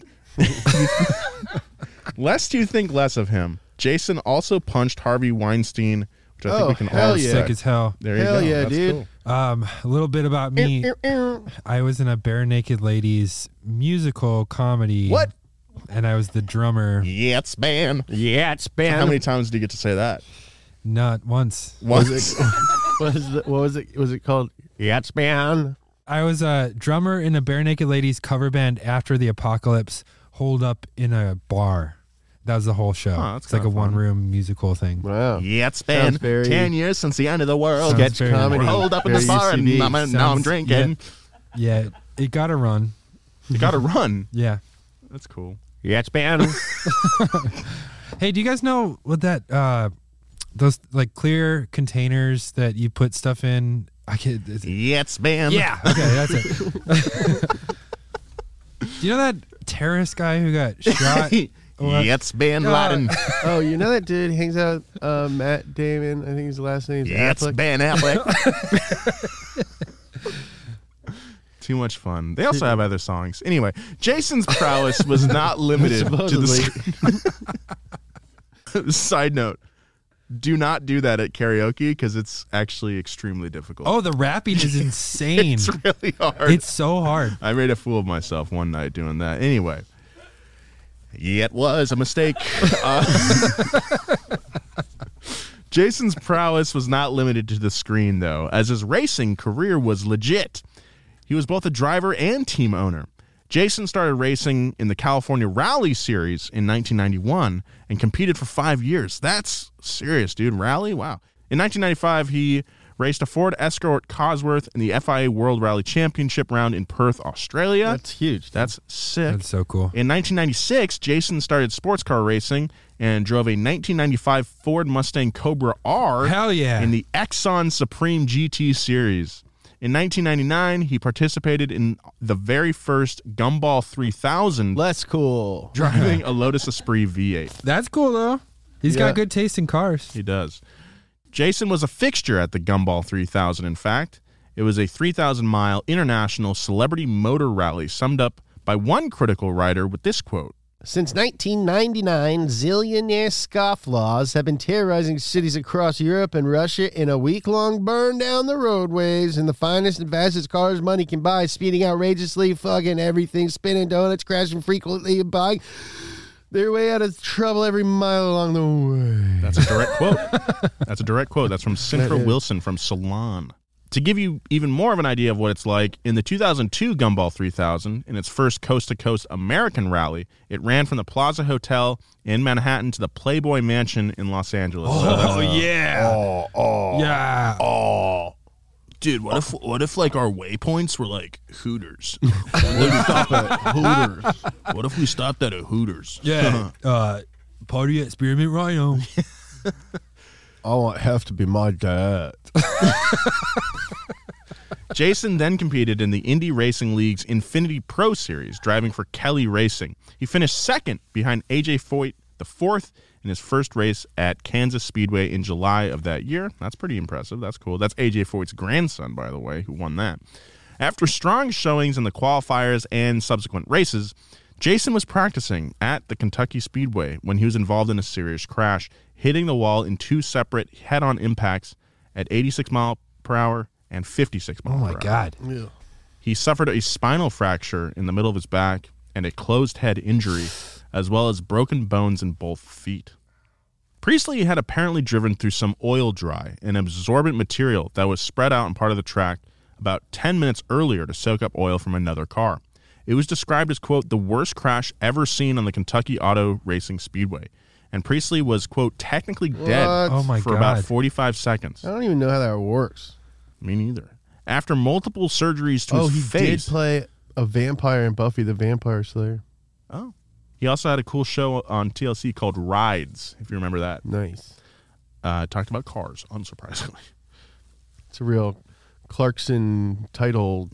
lest you think less of him, Jason also punched Harvey Weinstein, which I think Oh, we can hell all yeah. Sick as hell. There you Hell go. yeah, That's dude. cool. Um, a little bit about me. I was in a Bare Naked Ladies musical comedy. What? And I was the drummer. Yeah, it's man. Yeah, it's been. How many times do you get to say that? Not once. Once. What was, the, what was it? Was it called? Yeah, it's been. I was a drummer in a Bare Naked Ladies cover band after the apocalypse, holed up in a bar. That was the whole show. Oh, that's it's like a kinda fun. one room musical thing. Wow. Yeah, it's Sounds been very- ten years since the end of the world. Sounds Sketch very- comedy. We're holed up in this Very bar and U C B. I'm, now I'm Sounds- drinking. Yeah, it got to run. You got to run. Yeah. That's cool. Yeah, it's been. Hey, do you guys know what that uh those like clear containers that you put stuff in? I can't. It's, Yeah, it's been. yeah. Okay, that's it. Do you know that terrorist guy who got shot? What? Yeah, it's been Uh, Laden. Oh, you know that dude hangs out with uh, Matt Damon. I think his last name's Yeah, it's Affleck. Ben Affleck. Too much fun. They also have other songs. Anyway, Jason's prowess was not limited to the screen. Side note, do not do that at karaoke because it's actually extremely difficult. Oh, the rapping is insane. It's really hard. It's so hard. I made a fool of myself one night doing that. Anyway, it was a mistake. Uh, Jason's prowess was not limited to the screen, though, as his racing career was legit. He was both a driver and team owner. Jason started racing in the California Rally Series in nineteen ninety-one and competed for five years. That's serious, dude. Rally? Wow. In nineteen ninety-five, he raced a Ford Escort Cosworth in the F I A World Rally Championship round in Perth, Australia. That's huge. Dude. That's sick. That's so cool. In nineteen ninety-six, Jason started sports car racing and drove a nineteen ninety-five Ford Mustang Cobra R Hell yeah. in the Exxon Supreme G T Series. In nineteen ninety-nine, he participated in the very first Gumball three thousand, Less cool. driving a Lotus Esprit V eight. That's cool, though. He's Yeah. got good taste in cars. He does. Jason was a fixture at the Gumball three thousand, in fact. It was a three thousand mile international celebrity motor rally summed up by one critical writer with this quote. Since nineteen ninety-nine, zillionaire scofflaws have been terrorizing cities across Europe and Russia in a week-long burn down the roadways in the finest and fastest cars money can buy, speeding outrageously, fucking everything, spinning donuts, crashing frequently, and buying their way out of trouble every mile along the way. That's a direct quote. That's a direct quote. That's from Sintra That is. Wilson from Salon. To give you even more of an idea of what it's like, in the two thousand two Gumball three thousand, in its first coast-to-coast American rally, it ran from the Plaza Hotel in Manhattan to the Playboy Mansion in Los Angeles. Oh, yeah. Oh, oh, Yeah. oh. Dude, what if what if like our waypoints were like Hooters? What do you stop at Hooters? What if we stopped at a Hooters? Yeah. uh, party at Spearmint Rhino. I want have to be my dad. Jason then competed in the Indy Racing League's Infinity Pro Series, driving for Kelly Racing. He finished second behind A J Foyt, the fourth in his first race at Kansas Speedway in July of that year. That's pretty impressive. That's cool. That's A J Foyt's grandson, by the way, who won that. After strong showings in the qualifiers and subsequent races, Jason was practicing at the Kentucky Speedway when he was involved in a serious crash, hitting the wall in two separate head-on impacts at eighty-six mile per hour and fifty-six mile Oh, per my hour. God. Yeah. He suffered a spinal fracture in the middle of his back and a closed head injury, as well as broken bones in both feet. Priestley had apparently driven through some oil dry, an absorbent material that was spread out on part of the track about ten minutes earlier to soak up oil from another car. It was described as, quote, the worst crash ever seen on the Kentucky Auto Racing Speedway. And Priestley was, quote, technically dead What? Oh, my for God. about forty-five seconds. I don't even know how that works. Me neither. After multiple surgeries to Oh, his he face. did play a vampire in Buffy the Vampire Slayer. Oh. He also had a cool show on T L C called Rides, if you remember that. Nice. Uh, talked about cars, unsurprisingly. It's a real Clarkson title.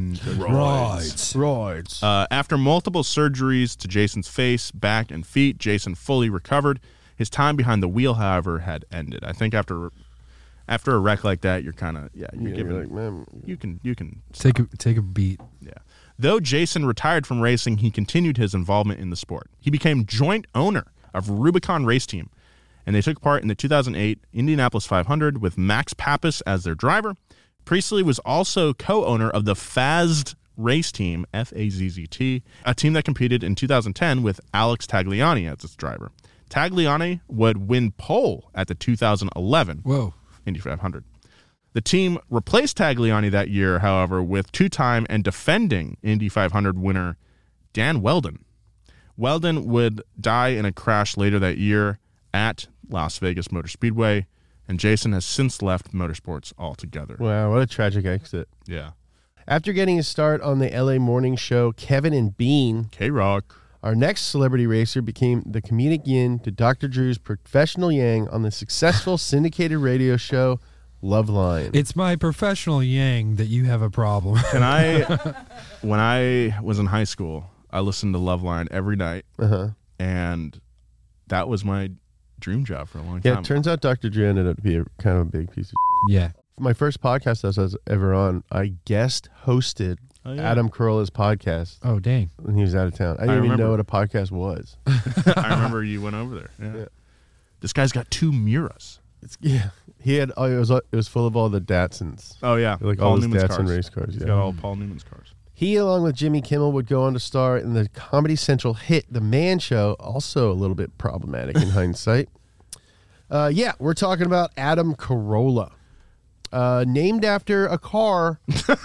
Right. Rides. Uh, after multiple surgeries to Jason's face, back, and feet, Jason fully recovered. His time behind the wheel, however, had ended. I think after after a wreck like that, you're kind of yeah, you're Yeah, giving you're like, man. you can you can Take a, take a beat. Yeah. Though Jason retired from racing, he continued his involvement in the sport. He became joint owner of Rubicon Race Team, and they took part in the two thousand eight Indianapolis five hundred with Max Pappas as their driver. Priestley was also co-owner of the F A Z T Race Team, F A Z Z T, a team that competed in two thousand ten with Alex Tagliani as its driver. Tagliani would win pole at the two thousand eleven Whoa. Indy five hundred. The team replaced Tagliani that year, however, with two-time and defending Indy five hundred winner Dan Weldon. Weldon would die in a crash later that year at Las Vegas Motor Speedway, and Jason has since left motorsports altogether. Wow, what a tragic exit. Yeah. After getting his start on the L A morning show Kevin and Bean, K-Rock. our next celebrity racer became the comedic yin to Doctor Drew's professional yang on the successful syndicated radio show Loveline. It's my professional yang that you have a problem. Can I, when I was in high school, I listened to Loveline every night, Uh-huh. and that was my dream job for a long Yeah, time. it turns out Doctor Drew ended up to be a kind of a big piece of Yeah. My first podcast I was ever on, I guest hosted Oh, yeah. Adam Carolla's podcast Oh, dang. when he was out of town. I didn't I even remember. know what a podcast was. I remember you went over there. Yeah. Yeah. This guy's got two Miras. It's, yeah, he had. Oh, it was it was full of all the Datsuns. Oh yeah, Like Paul all his Newman's Datsun cars. race cars. He's Yeah. got all Paul Newman's cars. He, along with Jimmy Kimmel, would go on to star in the Comedy Central hit The Man Show, also a little bit problematic in hindsight. Uh, yeah, we're talking about Adam Carolla. Uh, named after a car.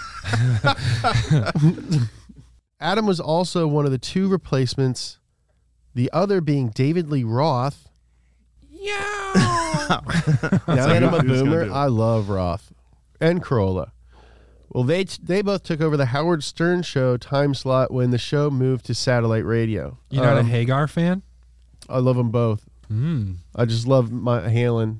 Adam was also one of the two replacements, the other being David Lee Roth. Yeah. Now that I'm a Who's gonna boomer, do it? I love Roth and Carolla. Well, they they both took over the Howard Stern show time slot when the show moved to satellite radio. You're not a Um, Hagar fan? I love them both. Mm. I just love my Halen.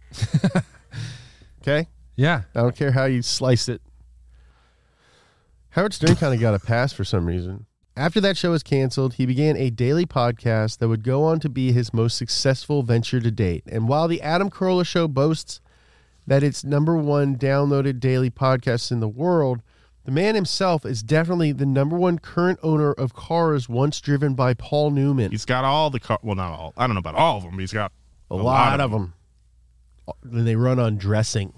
Okay? Yeah. I don't care how you slice it. Howard Stern kind of got a pass for some reason. After that show was canceled, he began a daily podcast that would go on to be his most successful venture to date. And while the Adam Carolla Show boasts that it's number one downloaded daily podcast in the world, the man himself is definitely the number one current owner of cars once driven by Paul Newman. He's got all the car. Well, not all. I don't know about all of them. But he's got a, a lot, lot of them. Then they run on dressing.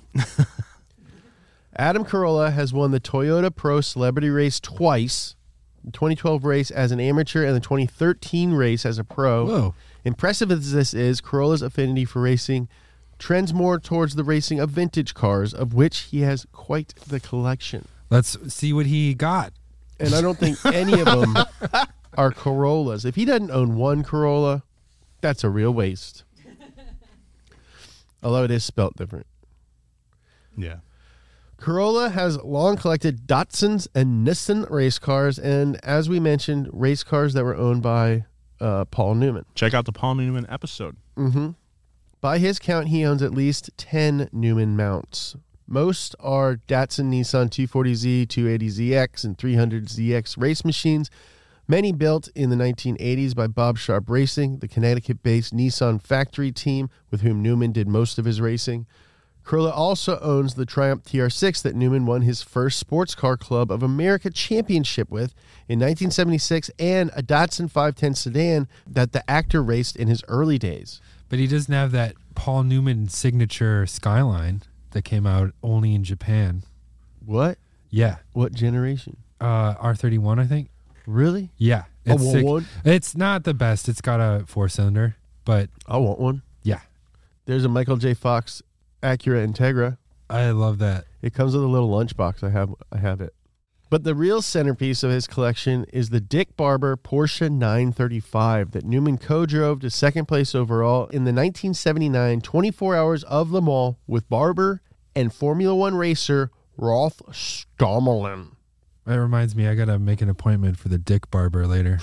Adam Carolla has won the Toyota Pro Celebrity Race twice, the twenty twelve race as an amateur and the twenty thirteen race as a pro. Whoa. Impressive as this is, Carolla's affinity for racing trends more towards the racing of vintage cars, of which he has quite the collection. Let's see what he got. And I don't think any of them are Corollas. If he doesn't own one Corolla, that's a real waste. Although it is spelt different. Yeah. Carolla has long collected Datsuns and Nissan race cars, and as we mentioned, race cars that were owned by uh, Paul Newman. Check out the Paul Newman episode. Mm-hmm. By his count, he owns at least ten Newman mounts. Most are Datsun Nissan two forty Z, two eighty Z X, and three hundred Z X race machines, many built in the nineteen eighties by Bob Sharp Racing, the Connecticut-based Nissan factory team with whom Newman did most of his racing. Carolla also owns the Triumph T R six that Newman won his first Sports Car Club of America championship with in nineteen seventy-six, and a Datsun five ten sedan that the actor raced in his early days. But he doesn't have that Paul Newman signature Skyline that came out only in Japan. What? Yeah. What generation? Uh, R thirty-one, I think. Really? Yeah. I It's want sick. one. It's not the best. It's got a four-cylinder, but I want one. yeah. There's a Michael J. Fox Acura Integra. I love that. It comes with a little lunchbox. I have I have it. But the real centerpiece of his collection is the Dick Barber Porsche nine thirty-five that Newman co-drove to second place overall in the nineteen seventy-nine twenty-four Hours of Le Mans with Barber and Formula One racer Rolf Stommelin. That reminds me, I got to make an appointment for the Dick Barber later.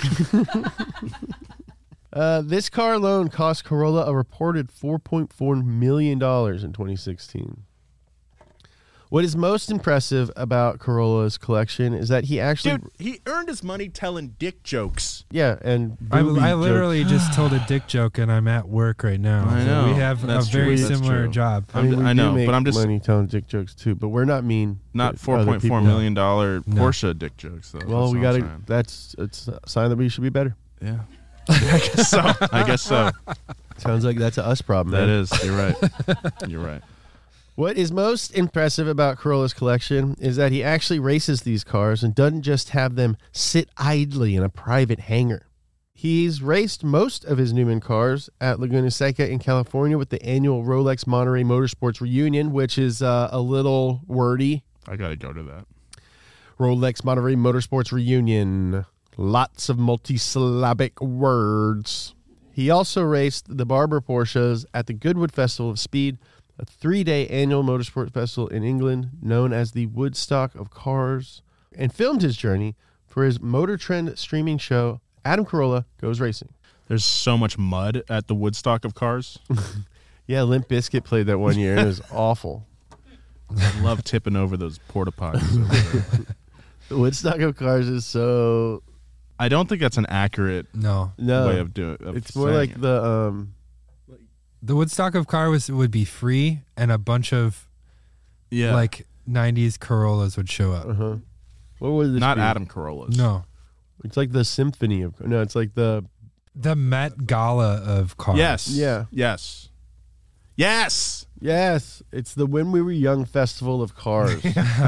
Uh, this car alone cost Carolla a reported four point four million dollars in twenty sixteen. What is most impressive about Carolla's collection is that he actually... Dude, he earned his money telling dick jokes. Yeah, and... I, booby I jokes. literally just told a dick joke and I'm at work right now. I So know. we have That's a very true. That's similar true. job. I, mean, I'm- we I do know, make but I'm just- money telling dick jokes too, but we're not mean. Not to four other point four people. million dollar No. Porsche dick jokes, though. Well, That's we all got I'm to. saying. That's it's a sign that we should be better. Yeah. I guess so. I guess so. Sounds like that's a us problem. That man. is. You're right. You're right. What is most impressive about Carolla's collection is that he actually races these cars and doesn't just have them sit idly in a private hangar. He's raced most of his Newman cars at Laguna Seca in California with the annual Rolex Monterey Motorsports Reunion, which is uh, a little wordy. I got to go to that. Rolex Monterey Motorsports Reunion. Lots of multisyllabic words. He also raced the Barber Porsches at the Goodwood Festival of Speed, a three-day annual motorsport festival in England known as the Woodstock of Cars, and filmed his journey for his Motor Trend streaming show, Adam Carolla Goes Racing. There's so much mud at the Woodstock of cars. Yeah, Limp Bizkit played that one year, and it was awful. I love tipping over those porta potties over there. The Woodstock of Cars is so... I don't think that's an accurate No. No, way of doing it. it's more like the... um. The Woodstock of car was would be free and a bunch of yeah. like nineties Corollas would show up. Uh-huh. What would this Not be? Adam Carolla's. No. It's like the symphony of. No, it's like the. The Met Gala of cars. Yes. Yeah. Yes. Yes. Yes, it's the When We Were Young Festival of Cars.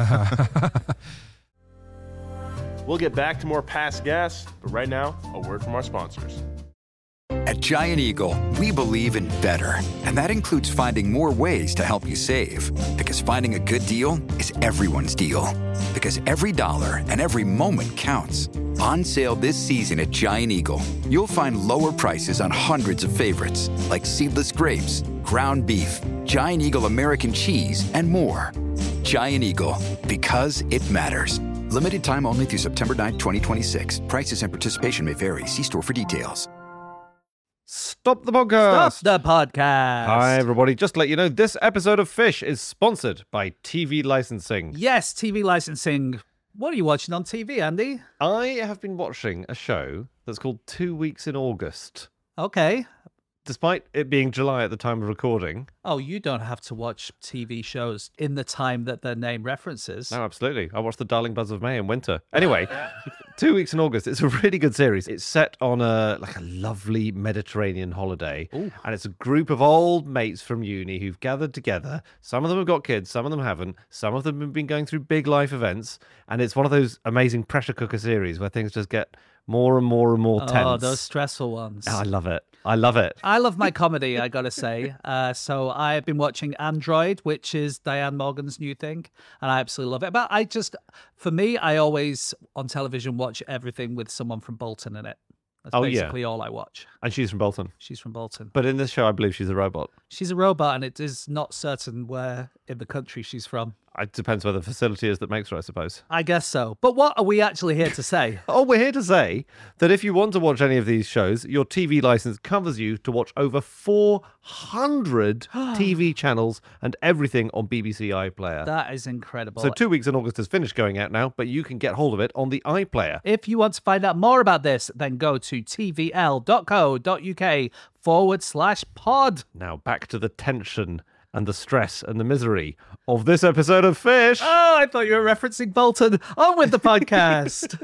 We'll get back to more Past Gas, but right now, a word from our sponsors. At Giant Eagle, we believe in better, and that includes finding more ways to help you save. Because finding a good deal is everyone's deal. Because every dollar and every moment counts. On sale this season at Giant Eagle, you'll find lower prices on hundreds of favorites, like seedless grapes, ground beef, Giant Eagle American cheese, and more. Giant Eagle, because it matters. Limited time only through September ninth, twenty twenty-six. Prices and participation may vary. See store for details. Stop the podcast. Stop the podcast. Hi, everybody. Just to let you know, this episode of Fish is sponsored by T V licensing. Yes, T V licensing. What are you watching on T V, Andy? I have been watching a show that's called Two Weeks in August. Okay. Despite it being July at the time of recording. Oh, you don't have to watch T V shows in the time that their name references. No, absolutely. I watched The Darling Buds of May in winter. Anyway, Two Weeks in August. It's a really good series. It's set on a like a lovely Mediterranean holiday. Ooh. And it's a group of old mates from uni who've gathered together. Some of them have got kids, some of them haven't. Some of them have been going through big life events. And it's one of those amazing pressure cooker series where things just get more and more and more tense. Oh, those stressful ones. Oh, I love it. I love it. I love my comedy, I gotta say. Uh, so I've been watching Android, which is Diane Morgan's new thing, and I absolutely love it. But I just, for me, I always on television watch everything with someone from Bolton in it. That's Oh, yeah. basically all I watch. And she's from Bolton. She's from Bolton. But in this show, I believe she's a robot. She's a robot, and it is not certain where in the country she's from. It depends where the facility is that makes her, I suppose. I guess so. But what are we actually here to say? Oh, we're here to say that if you want to watch any of these shows, your T V license covers you to watch over four hundred T V channels and everything on B B C iPlayer. That is incredible. So Two Weeks in August is finished going out now, but you can get hold of it on the iPlayer. If you want to find out more about this, then go to tvl.co.uk forward slash pod. Now back to the tension and the stress and the misery of this episode of Fish. Oh, I thought you were referencing Bolton. On with the podcast.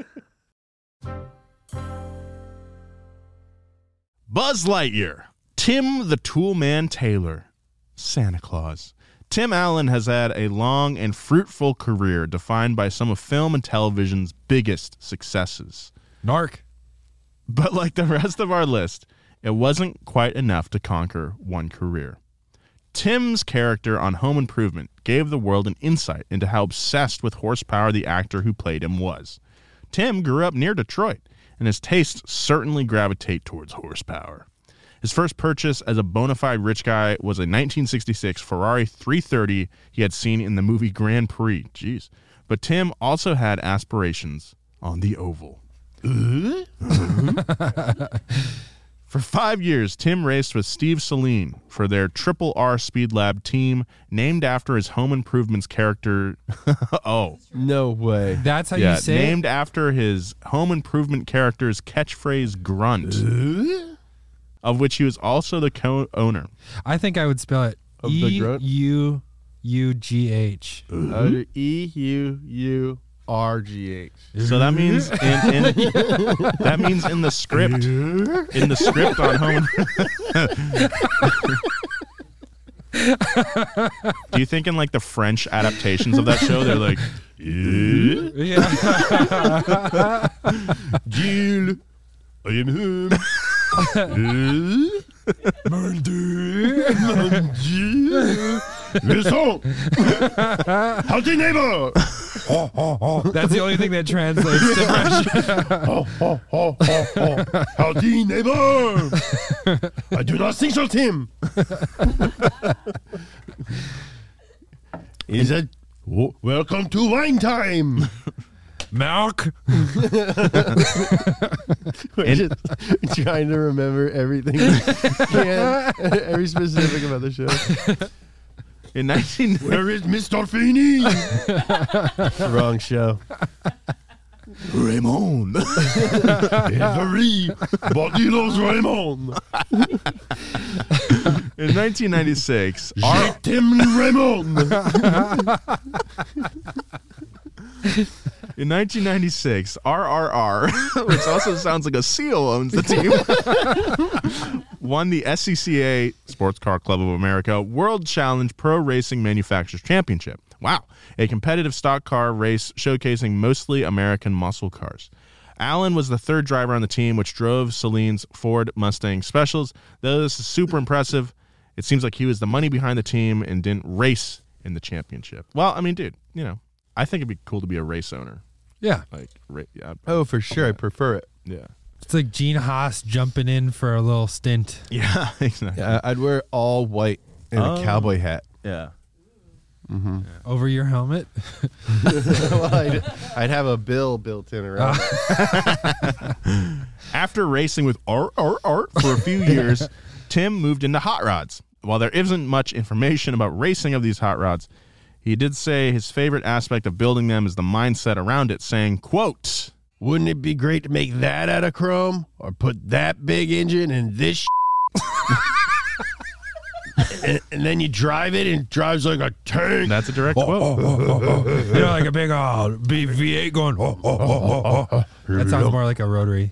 Buzz Lightyear, Tim the Toolman Taylor, Santa Claus. Tim Allen has had a long and fruitful career defined by some of film and television's biggest successes. Narc. But like the rest of our list, it wasn't quite enough to conquer one career. Tim's character on Home Improvement gave the world an insight into how obsessed with horsepower the actor who played him was. Tim grew up near Detroit, and his tastes certainly gravitate towards horsepower. His first purchase as a bona fide rich guy was a nineteen sixty-six Ferrari three thirty he had seen in the movie Grand Prix. Jeez. But Tim also had aspirations on the oval. For five years, Tim raced with Steve Saleen for their Triple R Speed Lab team, named after his Home Improvement's character. oh. No way. That's how yeah, you say named it? after his Home Improvement character's catchphrase grunt, of which he was also the co-owner. I think I would spell it Of the E grunt? U U G H. Uh, E U U R G H. So that means in, in that means in the script in the script on Home. Do you think in like the French adaptations of that show they're like Yeah. Gilles, I am home. Mon Dieu, mon Dieu. Listen, howdy neighbor. That's the only thing that translates to French. Oh, oh, oh, oh, oh. Howdy neighbor. I do not think so, Tim. Is it? w- Welcome to wine time. Milk. We're just trying to remember everything we can, every specific about the show. In nineteen Where is Mister Feeney? Wrong show. Raymond. Every body loves Raymond. In nineteen ninety-six, our, Tim Raymond. In nineteen ninety-six, R R R, which also sounds like a seal owns the team, won the S C C A, Sports Car Club of America, World Challenge Pro Racing Manufacturers Championship. Wow. A competitive stock car race showcasing mostly American muscle cars. Allen was the third driver on the team, which drove Selene's Ford Mustang Specials. Though this is super impressive, it seems like he was the money behind the team and didn't race in the championship. Well, I mean, dude, you know, I think it'd be cool to be a race owner. Yeah. Like, ra- yeah. Oh, for sure. I prefer it. Yeah. It's like Gene Haas jumping in for a little stint. Yeah, exactly. Yeah, I'd wear all white and Oh. a cowboy hat. Yeah. Mm-hmm. Over your helmet? Well, I'd, I'd have a bill built in around. After racing with Art Art Art for a few years, Tim moved into hot rods. While there isn't much information about racing of these hot rods, he did say his favorite aspect of building them is the mindset around it, saying, quote, Wouldn't it be great to make that out of chrome or put that big engine in this and, and then you drive it and it drives like a tank. That's a direct Oh, quote. oh, oh, oh, oh. You know, like a big uh, B V eight going. Oh, oh, oh, oh, oh. That sounds more like a rotary.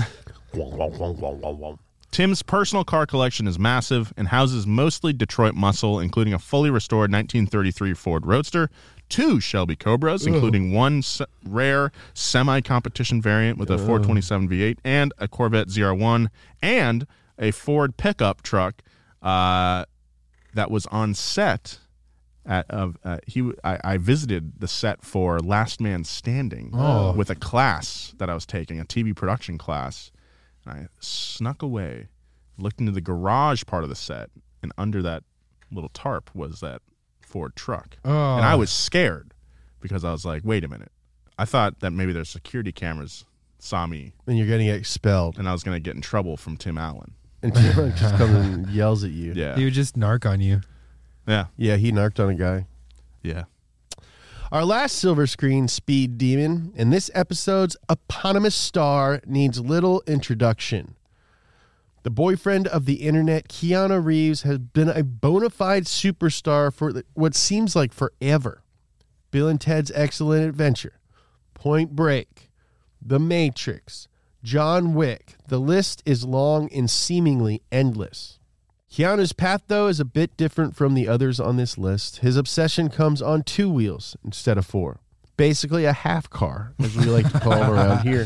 Tim's personal car collection is massive and houses mostly Detroit muscle, including a fully restored nineteen thirty-three Ford Roadster, two Shelby Cobras, including one se- rare semi-competition variant with a four twenty-seven V eight, and a Corvette Z R one, and a Ford pickup truck uh, that was on set. At, of uh, he, I, I visited the set for Last Man Standing Oh. with a class that I was taking, a T V production class. And I snuck away, looked into the garage part of the set, and under that little tarp was that Ford truck. Oh. And I was scared because I was like, wait a minute. I thought that maybe their security cameras saw me, And you're going to get expelled. and I was going to get in trouble from Tim Allen. And Tim just comes and yells at you. Yeah. He would just narc on you. Yeah. Yeah, he narked on a guy. Yeah. Our last silver screen speed demon in this episode's eponymous star needs little introduction. The boyfriend of the internet, Keanu Reeves, has been a bona fide superstar for what seems like forever. Bill and Ted's Excellent Adventure, Point Break, The Matrix, John Wick. The list is long and seemingly endless. Keanu's path, though, is a bit different from the others on this list. His obsession comes on two wheels instead of four. Basically a half car, as we like to call them around here.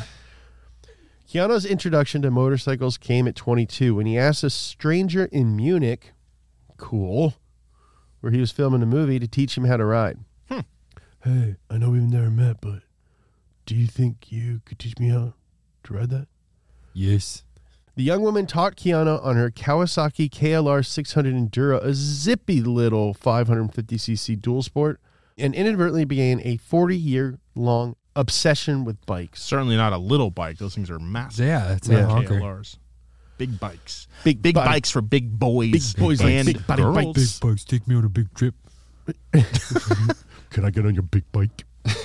Keanu's introduction to motorcycles came at twenty-two when he asked a stranger in Munich, cool, where he was filming a movie, to teach him how to ride. Hmm. Hey, I know we've never met, but do you think you could teach me how to ride that? Yes. The young woman taught Keanu on her Kawasaki K L R six hundred Enduro, a zippy little five hundred fifty c c dual sport, and inadvertently began a forty-year-long obsession with bikes. Certainly not a little bike. Those things are massive. Yeah, it's Yeah. a honker. K L Rs. Big bikes. Big Big bike. bikes for big boys. Big boys like and big body girls. bikes. Big bikes, take me on a big trip. Can I get on your big bike?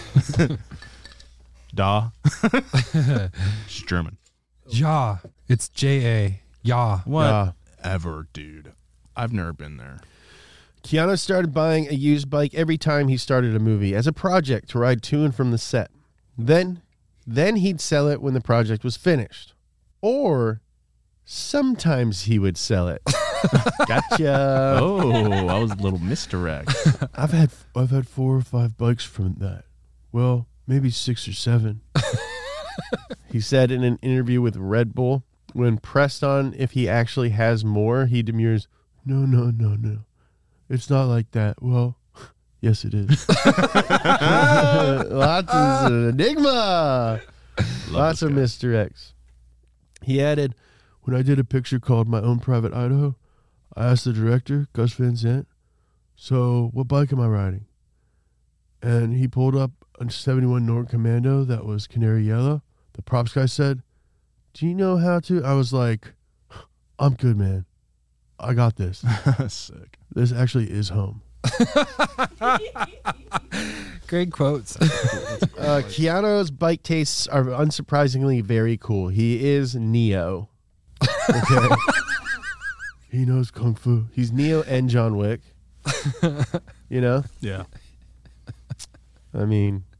Da. It's German. Ja. It's J A. Ja. Whatever, dude. I've never been there. Keanu started buying a used bike every time he started a movie as a project to ride to and from the set. Then, then he'd sell it when the project was finished. Or sometimes he would sell it. Gotcha. Oh, I was a little misdirect. I've had I've had four or five bikes from that. Well, maybe six or seven. He said in an interview with Red Bull, when pressed on if he actually has more, he demurs, no, no, no, no. It's not like that. Well, yes, it is. Lots of enigma. Lots of misdirects. He added, when I did a picture called My Own Private Idaho, I asked the director, Gus Van Sant, so what bike am I riding? And he pulled up a seventy-one Nord Commando that was canary yellow. The props guy said, do you know how to? I was like, I'm good, man. I got this. Sick. This actually is home. Great quotes. Uh, Keanu's bike tastes are unsurprisingly very cool. He is Neo. Okay. He knows Kung Fu. He's Neo and John Wick. You know? Yeah. I mean,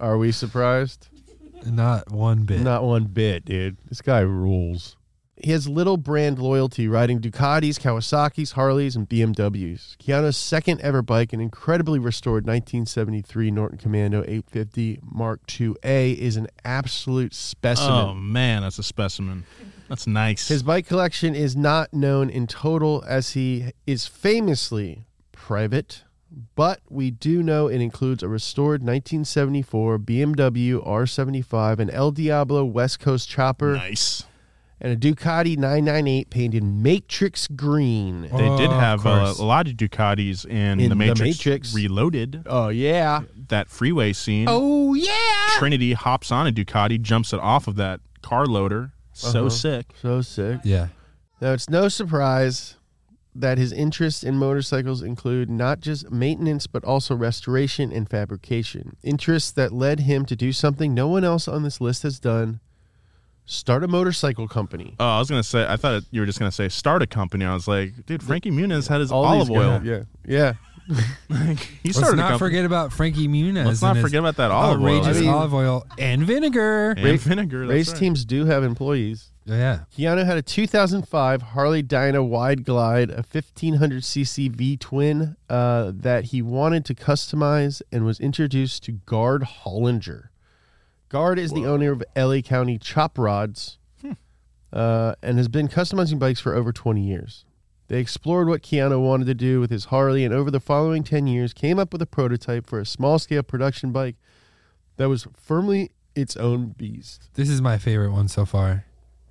Are we surprised? Not one bit. Not one bit, dude. This guy rules. He has little brand loyalty, riding Ducatis, Kawasaki's, Harleys, and B M Ws. Keanu's second ever bike, an incredibly restored nineteen seventy-three Norton Commando eight fifty Mark two A, is an absolute specimen. Oh, man, that's a specimen. That's nice. His bike collection is not known in total, as he is famously private, but we do know it includes a restored nineteen seventy-four B M W R seventy-five, an El Diablo West Coast chopper, Nice. and a Ducati nine ninety-eight painted Matrix green. They Oh, did of have uh, course. a lot of Ducatis in, In the, The Matrix Matrix. Reloaded. Oh, yeah. That freeway scene. Oh, yeah. Trinity hops on a Ducati, jumps it off of that car loader. So Uh-huh. sick. So sick. Yeah. Now, it's no surprise that his interests in motorcycles include not just maintenance, but also restoration and fabrication. Interests that led him to do something no one else on this list has done: start a motorcycle company. Oh, I was gonna say. I thought it, you were just gonna say start a company. I was like, dude, Frankie Muniz had his All olive these oil. guys- Yeah. Yeah. Like, he Let's started a not company. forget about Frankie Muniz. Let's not and his forget about that olive oil. outrageous I mean- olive oil and vinegar. And Ra- vinegar. That's Race right. teams do have employees. Yeah. Keanu had a two thousand five Harley Dyna Wide Glide, a fifteen hundred c c V-twin uh, that he wanted to customize, and was introduced to Gard Hollinger. Gard is the owner of L A County Chop Rods uh, and has been customizing bikes for over twenty years. They explored what Keanu wanted to do with his Harley, and over the following ten years came up with a prototype for a small-scale production bike that was firmly its own beast. This is my favorite one so far.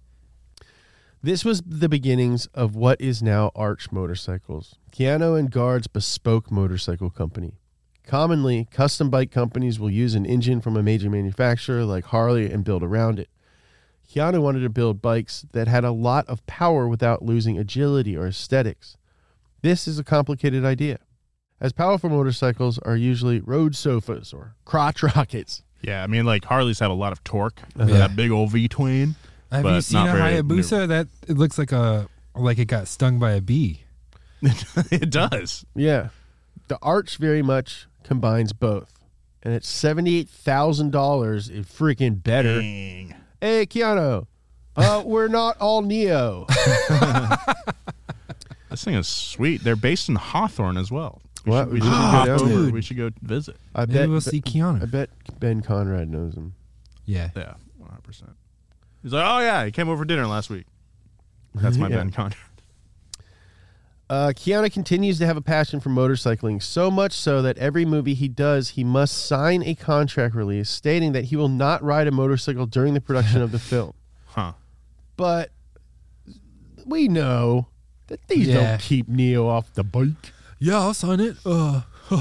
This was the beginnings of what is now Arch Motorcycles, Keanu and Gard's bespoke motorcycle company. Commonly, custom bike companies will use an engine from a major manufacturer like Harley and build around it. Keanu wanted to build bikes that had a lot of power without losing agility or aesthetics. This is a complicated idea, as powerful motorcycles are usually road sofas or crotch rockets. Yeah, I mean, like Harleys have a lot of torque. Yeah. That big old V-twin. Have But you seen not a very- Hayabusa? That it looks like a like it got stung by a bee. It does. Yeah. The Arch very much combines both. And at seventy-eight thousand dollars, it's freaking better. Dang. Hey, Keanu, uh, we're not all Neo. This thing is sweet. They're based in Hawthorne as well. We What? should, we We should should go go down over- there. We should go visit. I Maybe bet we'll see I Keanu. bet Ben Conrad knows him. Yeah. Yeah, one hundred percent. He's like, oh, yeah, he came over for dinner last week. That's my Yeah. Ben Conrad. Uh, Keanu continues to have a passion for motorcycling, so much so that every movie he does, he must sign a contract release stating that he will not ride a motorcycle during the production of the film. Huh. But we know that these Yeah. don't keep Neo off the bike. Yeah, I'll sign it. Uh,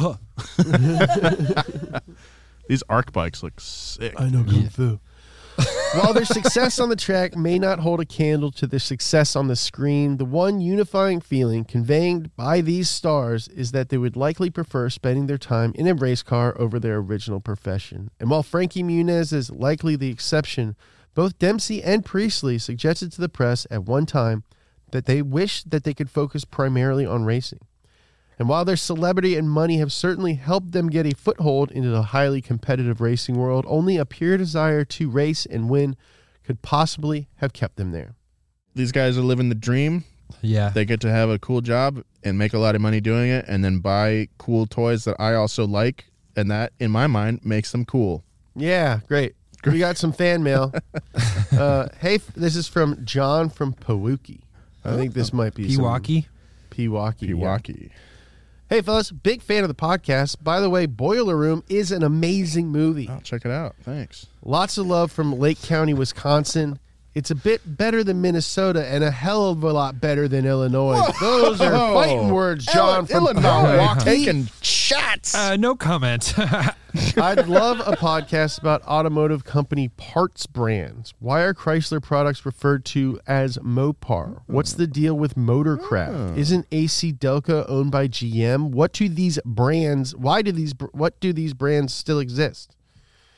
These arc bikes look sick. know Kung Fu. While their success on the track may not hold a candle to their success on the screen, the one unifying feeling conveyed by these stars is that they would likely prefer spending their time in a race car over their original profession. And while Frankie Muniz is likely the exception, both Dempsey and Priestley suggested to the press at one time that they wish that they could focus primarily on racing. And while their celebrity and money have certainly helped them get a foothold into the highly competitive racing world, only a pure desire to race and win could possibly have kept them there. These guys are living the dream. yeah. They get to have a cool job and make a lot of money doing it and then buy cool toys that I also like. And that, in my mind, makes them cool. Yeah, great. We got some fan mail. uh, hey, f- this is from John from Pewaukee. I think this might be some- Pewaukee. Pewaukee. yeah. Pewaukee. Hey, fellas, big fan of the podcast. By the way, Boiler Room is an amazing movie. I'll check it out. Thanks. Lots of love from Lake County, Wisconsin. It's a bit better than Minnesota and a hell of a lot better than Illinois. Those are fighting words, John from Milwaukee. Taking shots. Uh, no comment. I'd love a podcast about automotive company parts brands. Why are Chrysler products referred to as Mopar? What's the deal with Motorcraft? Isn't A C Delco owned by G M? What do these brands? Why do these? What do these brands still exist?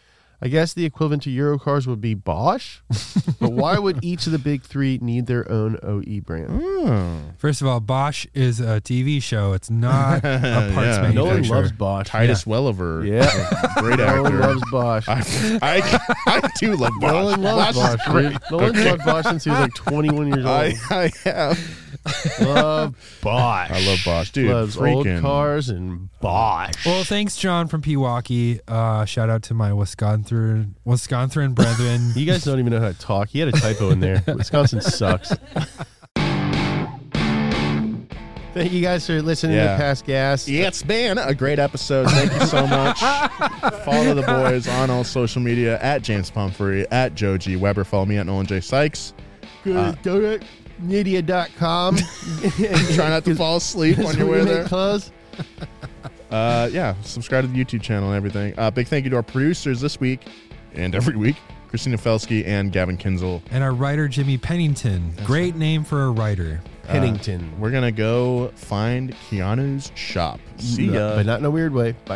I guess the equivalent to Eurocars would be Bosch. But why would each of the big three need their own O E brand? Mm. First of all, Bosch is a T V show. It's not a parts Yeah. manufacturer. No one loves Bosch. Titus Welliver. Yeah. Great No actor. one loves Bosch. I, I, I do love Bosch. No one loves Bosch is Bosch. great. Dude. No one loved Bosch since he was like twenty-one years old. I, I have. Love Bosch. I love Bosch. Dude, Loves freaking. old cars and Bosch. Well, thanks, John from Pewaukee. Uh, shout out to my Wisconsin, Wisconsin brethren. You guys don't even know how to talk. He had a typo in there. Wisconsin sucks. Thank you guys for listening Yeah. to Past Gas. Yeah, it's been a great episode. Thank you so much. Follow the boys on all social media at James Pumphrey, at Joe G. Weber. Follow me at Nolan J. Sykes. Go Uh, to, go to Nydia dot com. Try not to fall asleep on your way there. Clothes. Uh, yeah, subscribe to the YouTube channel and everything. Uh, big thank you to our producers this week and every week, Christina Felsky and Gavin Kinzel. And our writer, Jimmy Pennington. Great name for a writer. Pennington. Uh, we're going to go find Keanu's shop. See No, ya. but not in a weird way. Bye.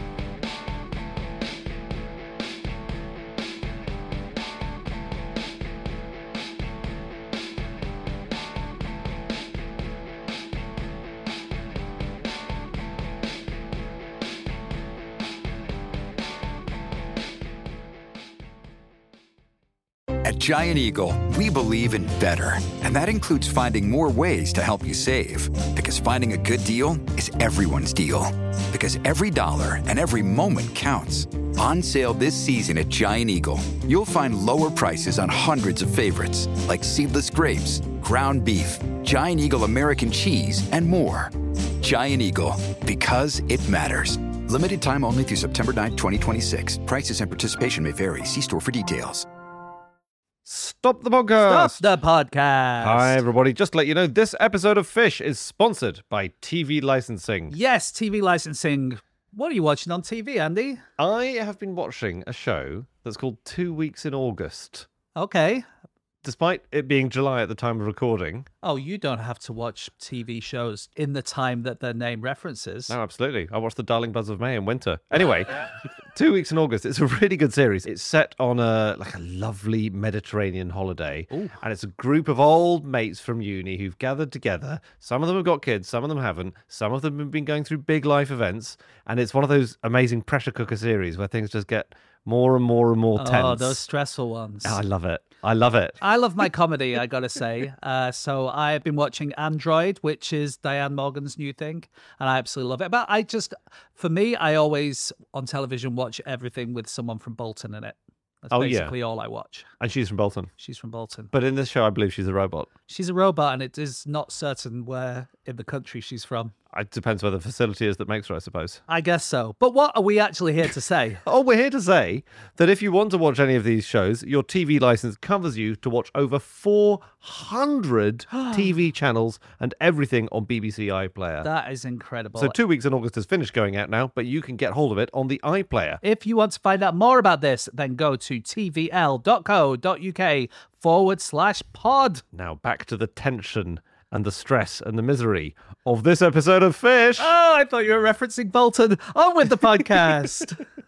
At Giant Eagle, we believe in better. And that includes finding more ways to help you save. Because finding a good deal is everyone's deal. Because every dollar and every moment counts. On sale this season at Giant Eagle, you'll find lower prices on hundreds of favorites, like seedless grapes, ground beef, Giant Eagle American cheese, and more. Giant Eagle, because it matters. Limited time only through September ninth, twenty twenty-six. Prices and participation may vary. See store for details. Stop the podcast. Stop the podcast. Hi, everybody. Just to let you know, this episode of Fish is sponsored by T V licensing. Yes, T V licensing. What are you watching on T V, Andy? I have been watching a show that's called Two Weeks in August. Okay. Despite it being July at the time of recording. Oh, you don't have to watch T V shows in the time that their name references. No, absolutely. I watched The Darling Buzz of May in winter. Anyway, Two Weeks in August. It's a really good series. It's set on a like a lovely Mediterranean holiday. Ooh. And it's a group of old mates from uni who've gathered together. Some of them have got kids, some of them haven't. Some of them have been going through big life events. And it's one of those amazing pressure cooker series where things just get more and more and more tense. Oh, those stressful ones. Oh, I love it. I love it. I love my comedy, I gotta say. Uh, so I've been watching Android, which is Diane Morgan's new thing, and I absolutely love it. But I just, for me, I always on television watch everything with someone from Bolton in it. That's Oh, yeah. basically all I watch. And she's from Bolton. She's from Bolton. But in this show, I believe she's a robot. She's a robot, and it is not certain where in the country she's from. It depends where the facility is that makes her, I suppose. I guess so. But what are we actually here to say? Oh, we're here to say that if you want to watch any of these shows, your T V license covers you to watch over four hundred T V channels and everything on B B C iPlayer. That is incredible. So Two Weeks in August has finished going out now, but you can get hold of it on the iPlayer. If you want to find out more about this, then go to tvl.co.uk forward slash pod. Now back to the tension and the stress and the misery of this episode of Fish. Oh, I thought you were referencing Bolton. On with the podcast.